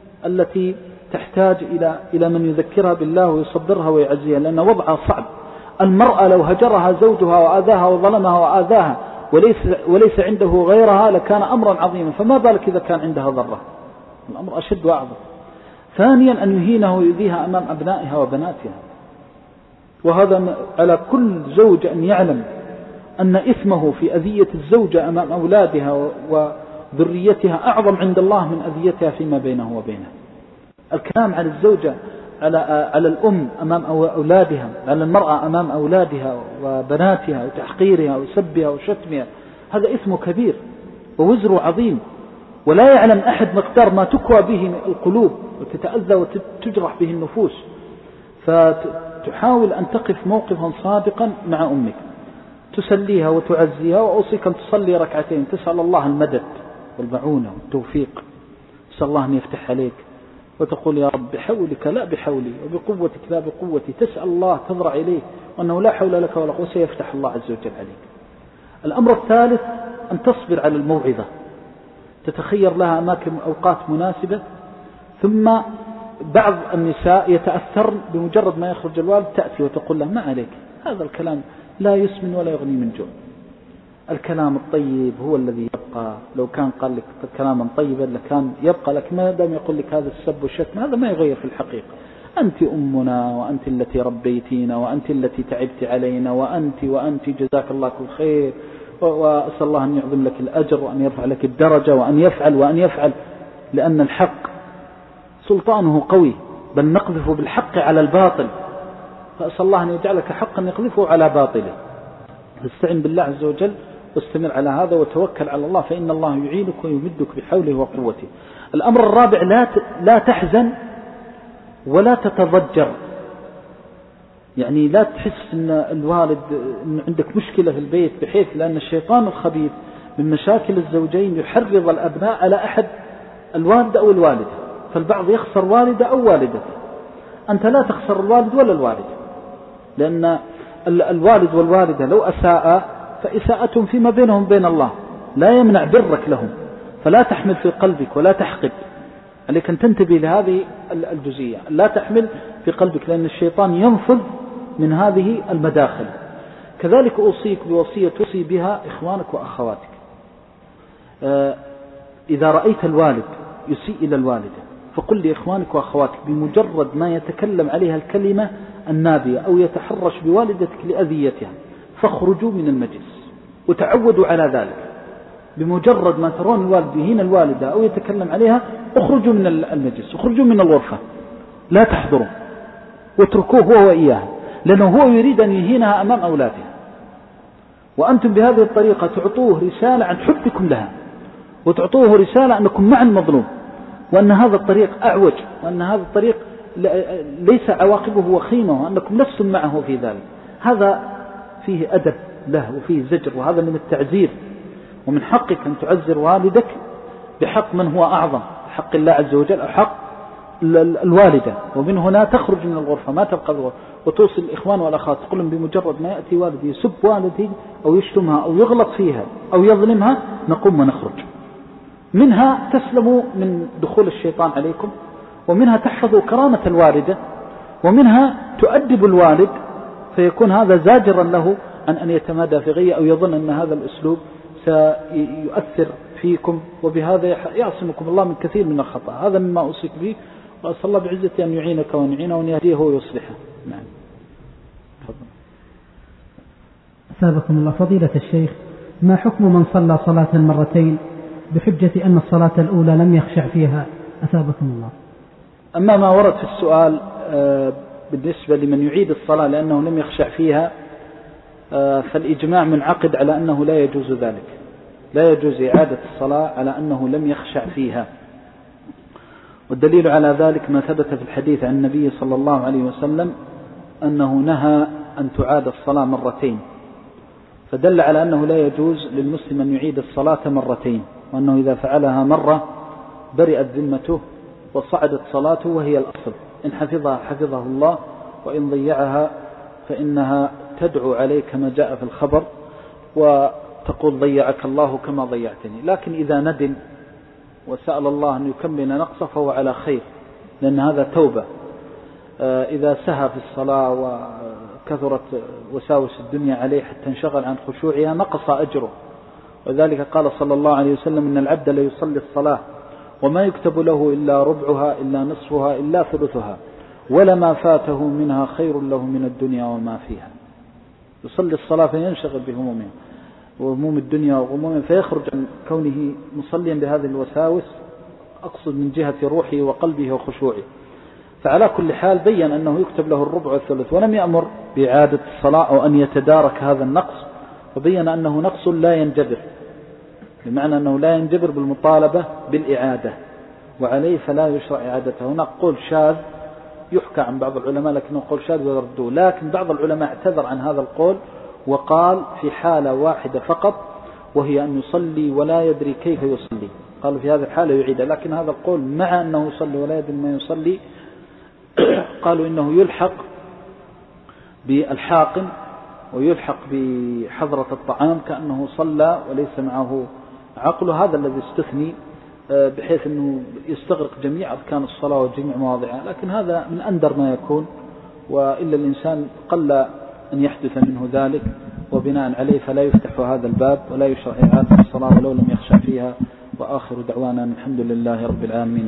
التي تحتاج إلى من يذكرها بالله ويصبرها ويعزيها، لأن وضعها صعب. المرأة لو هجرها زوجها وآذاها وظلمها وآذاها وليس عنده غيرها لكان أمرا عظيما، فما بالك إذا كان عندها ضرة، الأمر أشد وأعظم. ثانيا أن يهينه ويؤذيها أمام أبنائها وبناتها، وهذا على كل زوج أن يعلم أن إثمه في أذية الزوجة أمام أولادها وذريتها أعظم عند الله من أذيتها فيما بينه وبينها. الكلام على الزوجة على الأم أمام أولادها، على المرأة أمام أولادها وبناتها وتحقيرها وسبها وشتمها، هذا إثم كبير ووزر عظيم، ولا يعلم أحد مقدار ما تكوى به القلوب وتتأذى وتجرح به النفوس. فتحاول أن تقف موقفا صادقا مع أمك، تسليها وتعزيها، وأوصيك أن تصلي ركعتين تسأل الله المدد والمعونة والتوفيق، تسأل الله أن يفتح عليك، وتقول يا رب بحولك لا بحولي وبقوتك لا بقوتي، تسأل الله تضرع إليه وأنه لا حول لك ولا قوة، سيفتح الله عز وجل عليك. الأمر الثالث أن تصبر على الموعظة، تتخير لها أماكن أوقات مناسبة. ثم بعض النساء يتأثرن بمجرد ما يخرج الوالد، تأتي وتقول له ما عليك، هذا الكلام لا يسمن ولا يغني من جوع، الكلام الطيب هو الذي يبقى، لو كان قال لك كلاما طيبا لكان يبقى، لكن ما دام يقول لك هذا السب والشتم هذا ما يغير في الحقيقة. أنت أمنا وأنت التي ربيتينا وأنت التي تعبت علينا وأنت جزاك الله كل خير، وأسأل الله أن يعظم لك الأجر وأن يرفع لك الدرجة وأن يفعل، لأن الحق سلطانه قوي، بل نقذف بالحق على الباطل، فأسأل الله أن يجعلك حقا يقذفه على باطله. استعن بالله عز وجل واستمر على هذا وتوكل على الله، فإن الله يعينك ويمدك بحوله وقوته. الأمر الرابع لا تحزن ولا تتضجر، يعني لا تحس أن الوالد أن عندك مشكلة في البيت، بحيث لأن الشيطان الخبيث من مشاكل الزوجين يحرض الأبناء على أحد الوالد أو الوالد، فالبعض يخسر والده أو والدته. أنت لا تخسر الوالد ولا الوالد، لأن الوالد والوالدة لو أساء فإساءتهم فيما بينهم بين الله لا يمنع برك لهم، فلا تحمل في قلبك ولا تحقد، عليك أن تنتبه لهذه الجزئية، لا تحمل في قلبك، لأن الشيطان ينفذ من هذه المداخل. كذلك أوصيك بوصية توصي بها إخوانك وأخواتك. إذا رأيت الوالد يسيء إلى الوالدة فقل لإخوانك وأخواتك بمجرد ما يتكلم عليها الكلمة النابية أو يتحرش بوالدتك لأذيتها فاخرجوا من المجلس، وتعودوا على ذلك. بمجرد ما ترون الوالد يهين الوالدة أو يتكلم عليها اخرجوا من المجلس، اخرجوا من الغرفة، لا تحضروا، واتركوه هو وإياها، لأنه هو يريد أن يهينها أمام أولاده، وأنتم بهذه الطريقة تعطوه رسالة عن حبكم لها، وتعطوه رسالة أنكم مع المظلوم، وأن هذا الطريق أعوج، وأن هذا الطريق ليس عواقبه وخيمة، وأنكم لستم معه في ذلك. هذا فيه أدب له وفيه زجر، وهذا من التعزير، ومن حقك أن تعزر والدك بحق من هو أعظم، حق الله عز وجل أو حق الوالدة، ومن هنا تخرج من الغرفة، ما تبقى الغرفة، وتوصل الإخوان والأخوات تقول لهم بمجرد ما يأتي والدي يسب والدي أو يشتمها أو يغلط فيها أو يظلمها نقوم ونخرج. منها تسلموا من دخول الشيطان عليكم، ومنها تحفظوا كرامة الوالدة، ومنها تؤدب الوالد، فيكون هذا زاجرا له عن أن يتمادى في غيه أو يظن أن هذا الأسلوب سيؤثر فيكم، وبهذا يعصمكم الله من كثير من الخطأ. هذا مما أوصيك به، وأسأل الله بعزته أن يعينك ويعينه وأن يهديه ويصلحه. نعم. أثابكم الله. فضيلة الشيخ، ما حكم من صلى صلاة مرتين بحجة أن الصلاة الأولى لم يخشع فيها؟ أثابكم الله. أما ما ورد في السؤال بالنسبة لمن يعيد الصلاة لأنه لم يخشع فيها، فالإجماع منعقد على أنه لا يجوز ذلك، لا يجوز إعادة الصلاة على أنه لم يخشع فيها. والدليل على ذلك ما ثبت في الحديث عن النبي صلى الله عليه وسلم أنه نهى أن تعاد الصلاة مرتين، فدل على أنه لا يجوز للمسلم أن يعيد الصلاة مرتين، وأنه إذا فعلها مرة برئت ذمته وصعدت صلاته، وهي الأصل، إن حفظها حفظه الله، وإن ضيعها فإنها تدعو عليه كما جاء في الخبر، وتقول ضيعك الله كما ضيعتني. لكن إذا ندم وسأل الله أن يكمل نقصه فهو على خير، لأن هذا توبة. إذا سهى في الصلاة وكثرت وساوس الدنيا عليه حتى انشغل عن خشوعها نقص أجره. وذلك قال صلى الله عليه وسلم إن العبد ليصلي الصلاة وما يكتب له إلا ربعها إلا نصفها إلا ثلثها ولما فاته منها خير له من الدنيا وما فيها. يصلي الصلاة فينشغل بهمومها وهموم الدنيا وغمومها فيخرج عن كونه مصليا بهذه الوساوس، أقصد من جهة روحه وقلبه وخشوعه. فعلى كل حال بين أنه يكتب له الربع والثلث، ولم يأمر بإعادة الصلاة أو أن يتدارك هذا النقص، وبين أنه نقص لا ينجبر، بمعنى أنه لا ينجبر بالمطالبة بالإعادة، وعليه فلا يشرع إعادته. هنا قول شاذ يحكى عن بعض العلماء لكنه قول شاذ ويردوه، لكن بعض العلماء اعتذر عن هذا القول وقال في حالة واحدة فقط، وهي أن يصلي ولا يدري كيف يصلي، قالوا في هذه الحالة يعيد. لكن هذا القول مع أنه يصلي ولا يدري ما يصلي قالوا إنه يلحق بالحاقن ويلحق بحضرة الطعام كأنه صلى وليس معه عقله، هذا الذي استثني بحيث أنه يستغرق جميع أركان الصلاة وجميع مواضعها. لكن هذا من أندر ما يكون، وإلا الإنسان قل أن يحدث منه ذلك، وبناء عليه فلا يفتح هذا الباب ولا يشرع إعادة الصلاة ولو لم يخشى فيها. وآخر دعوانا الحمد لله رب العالمين.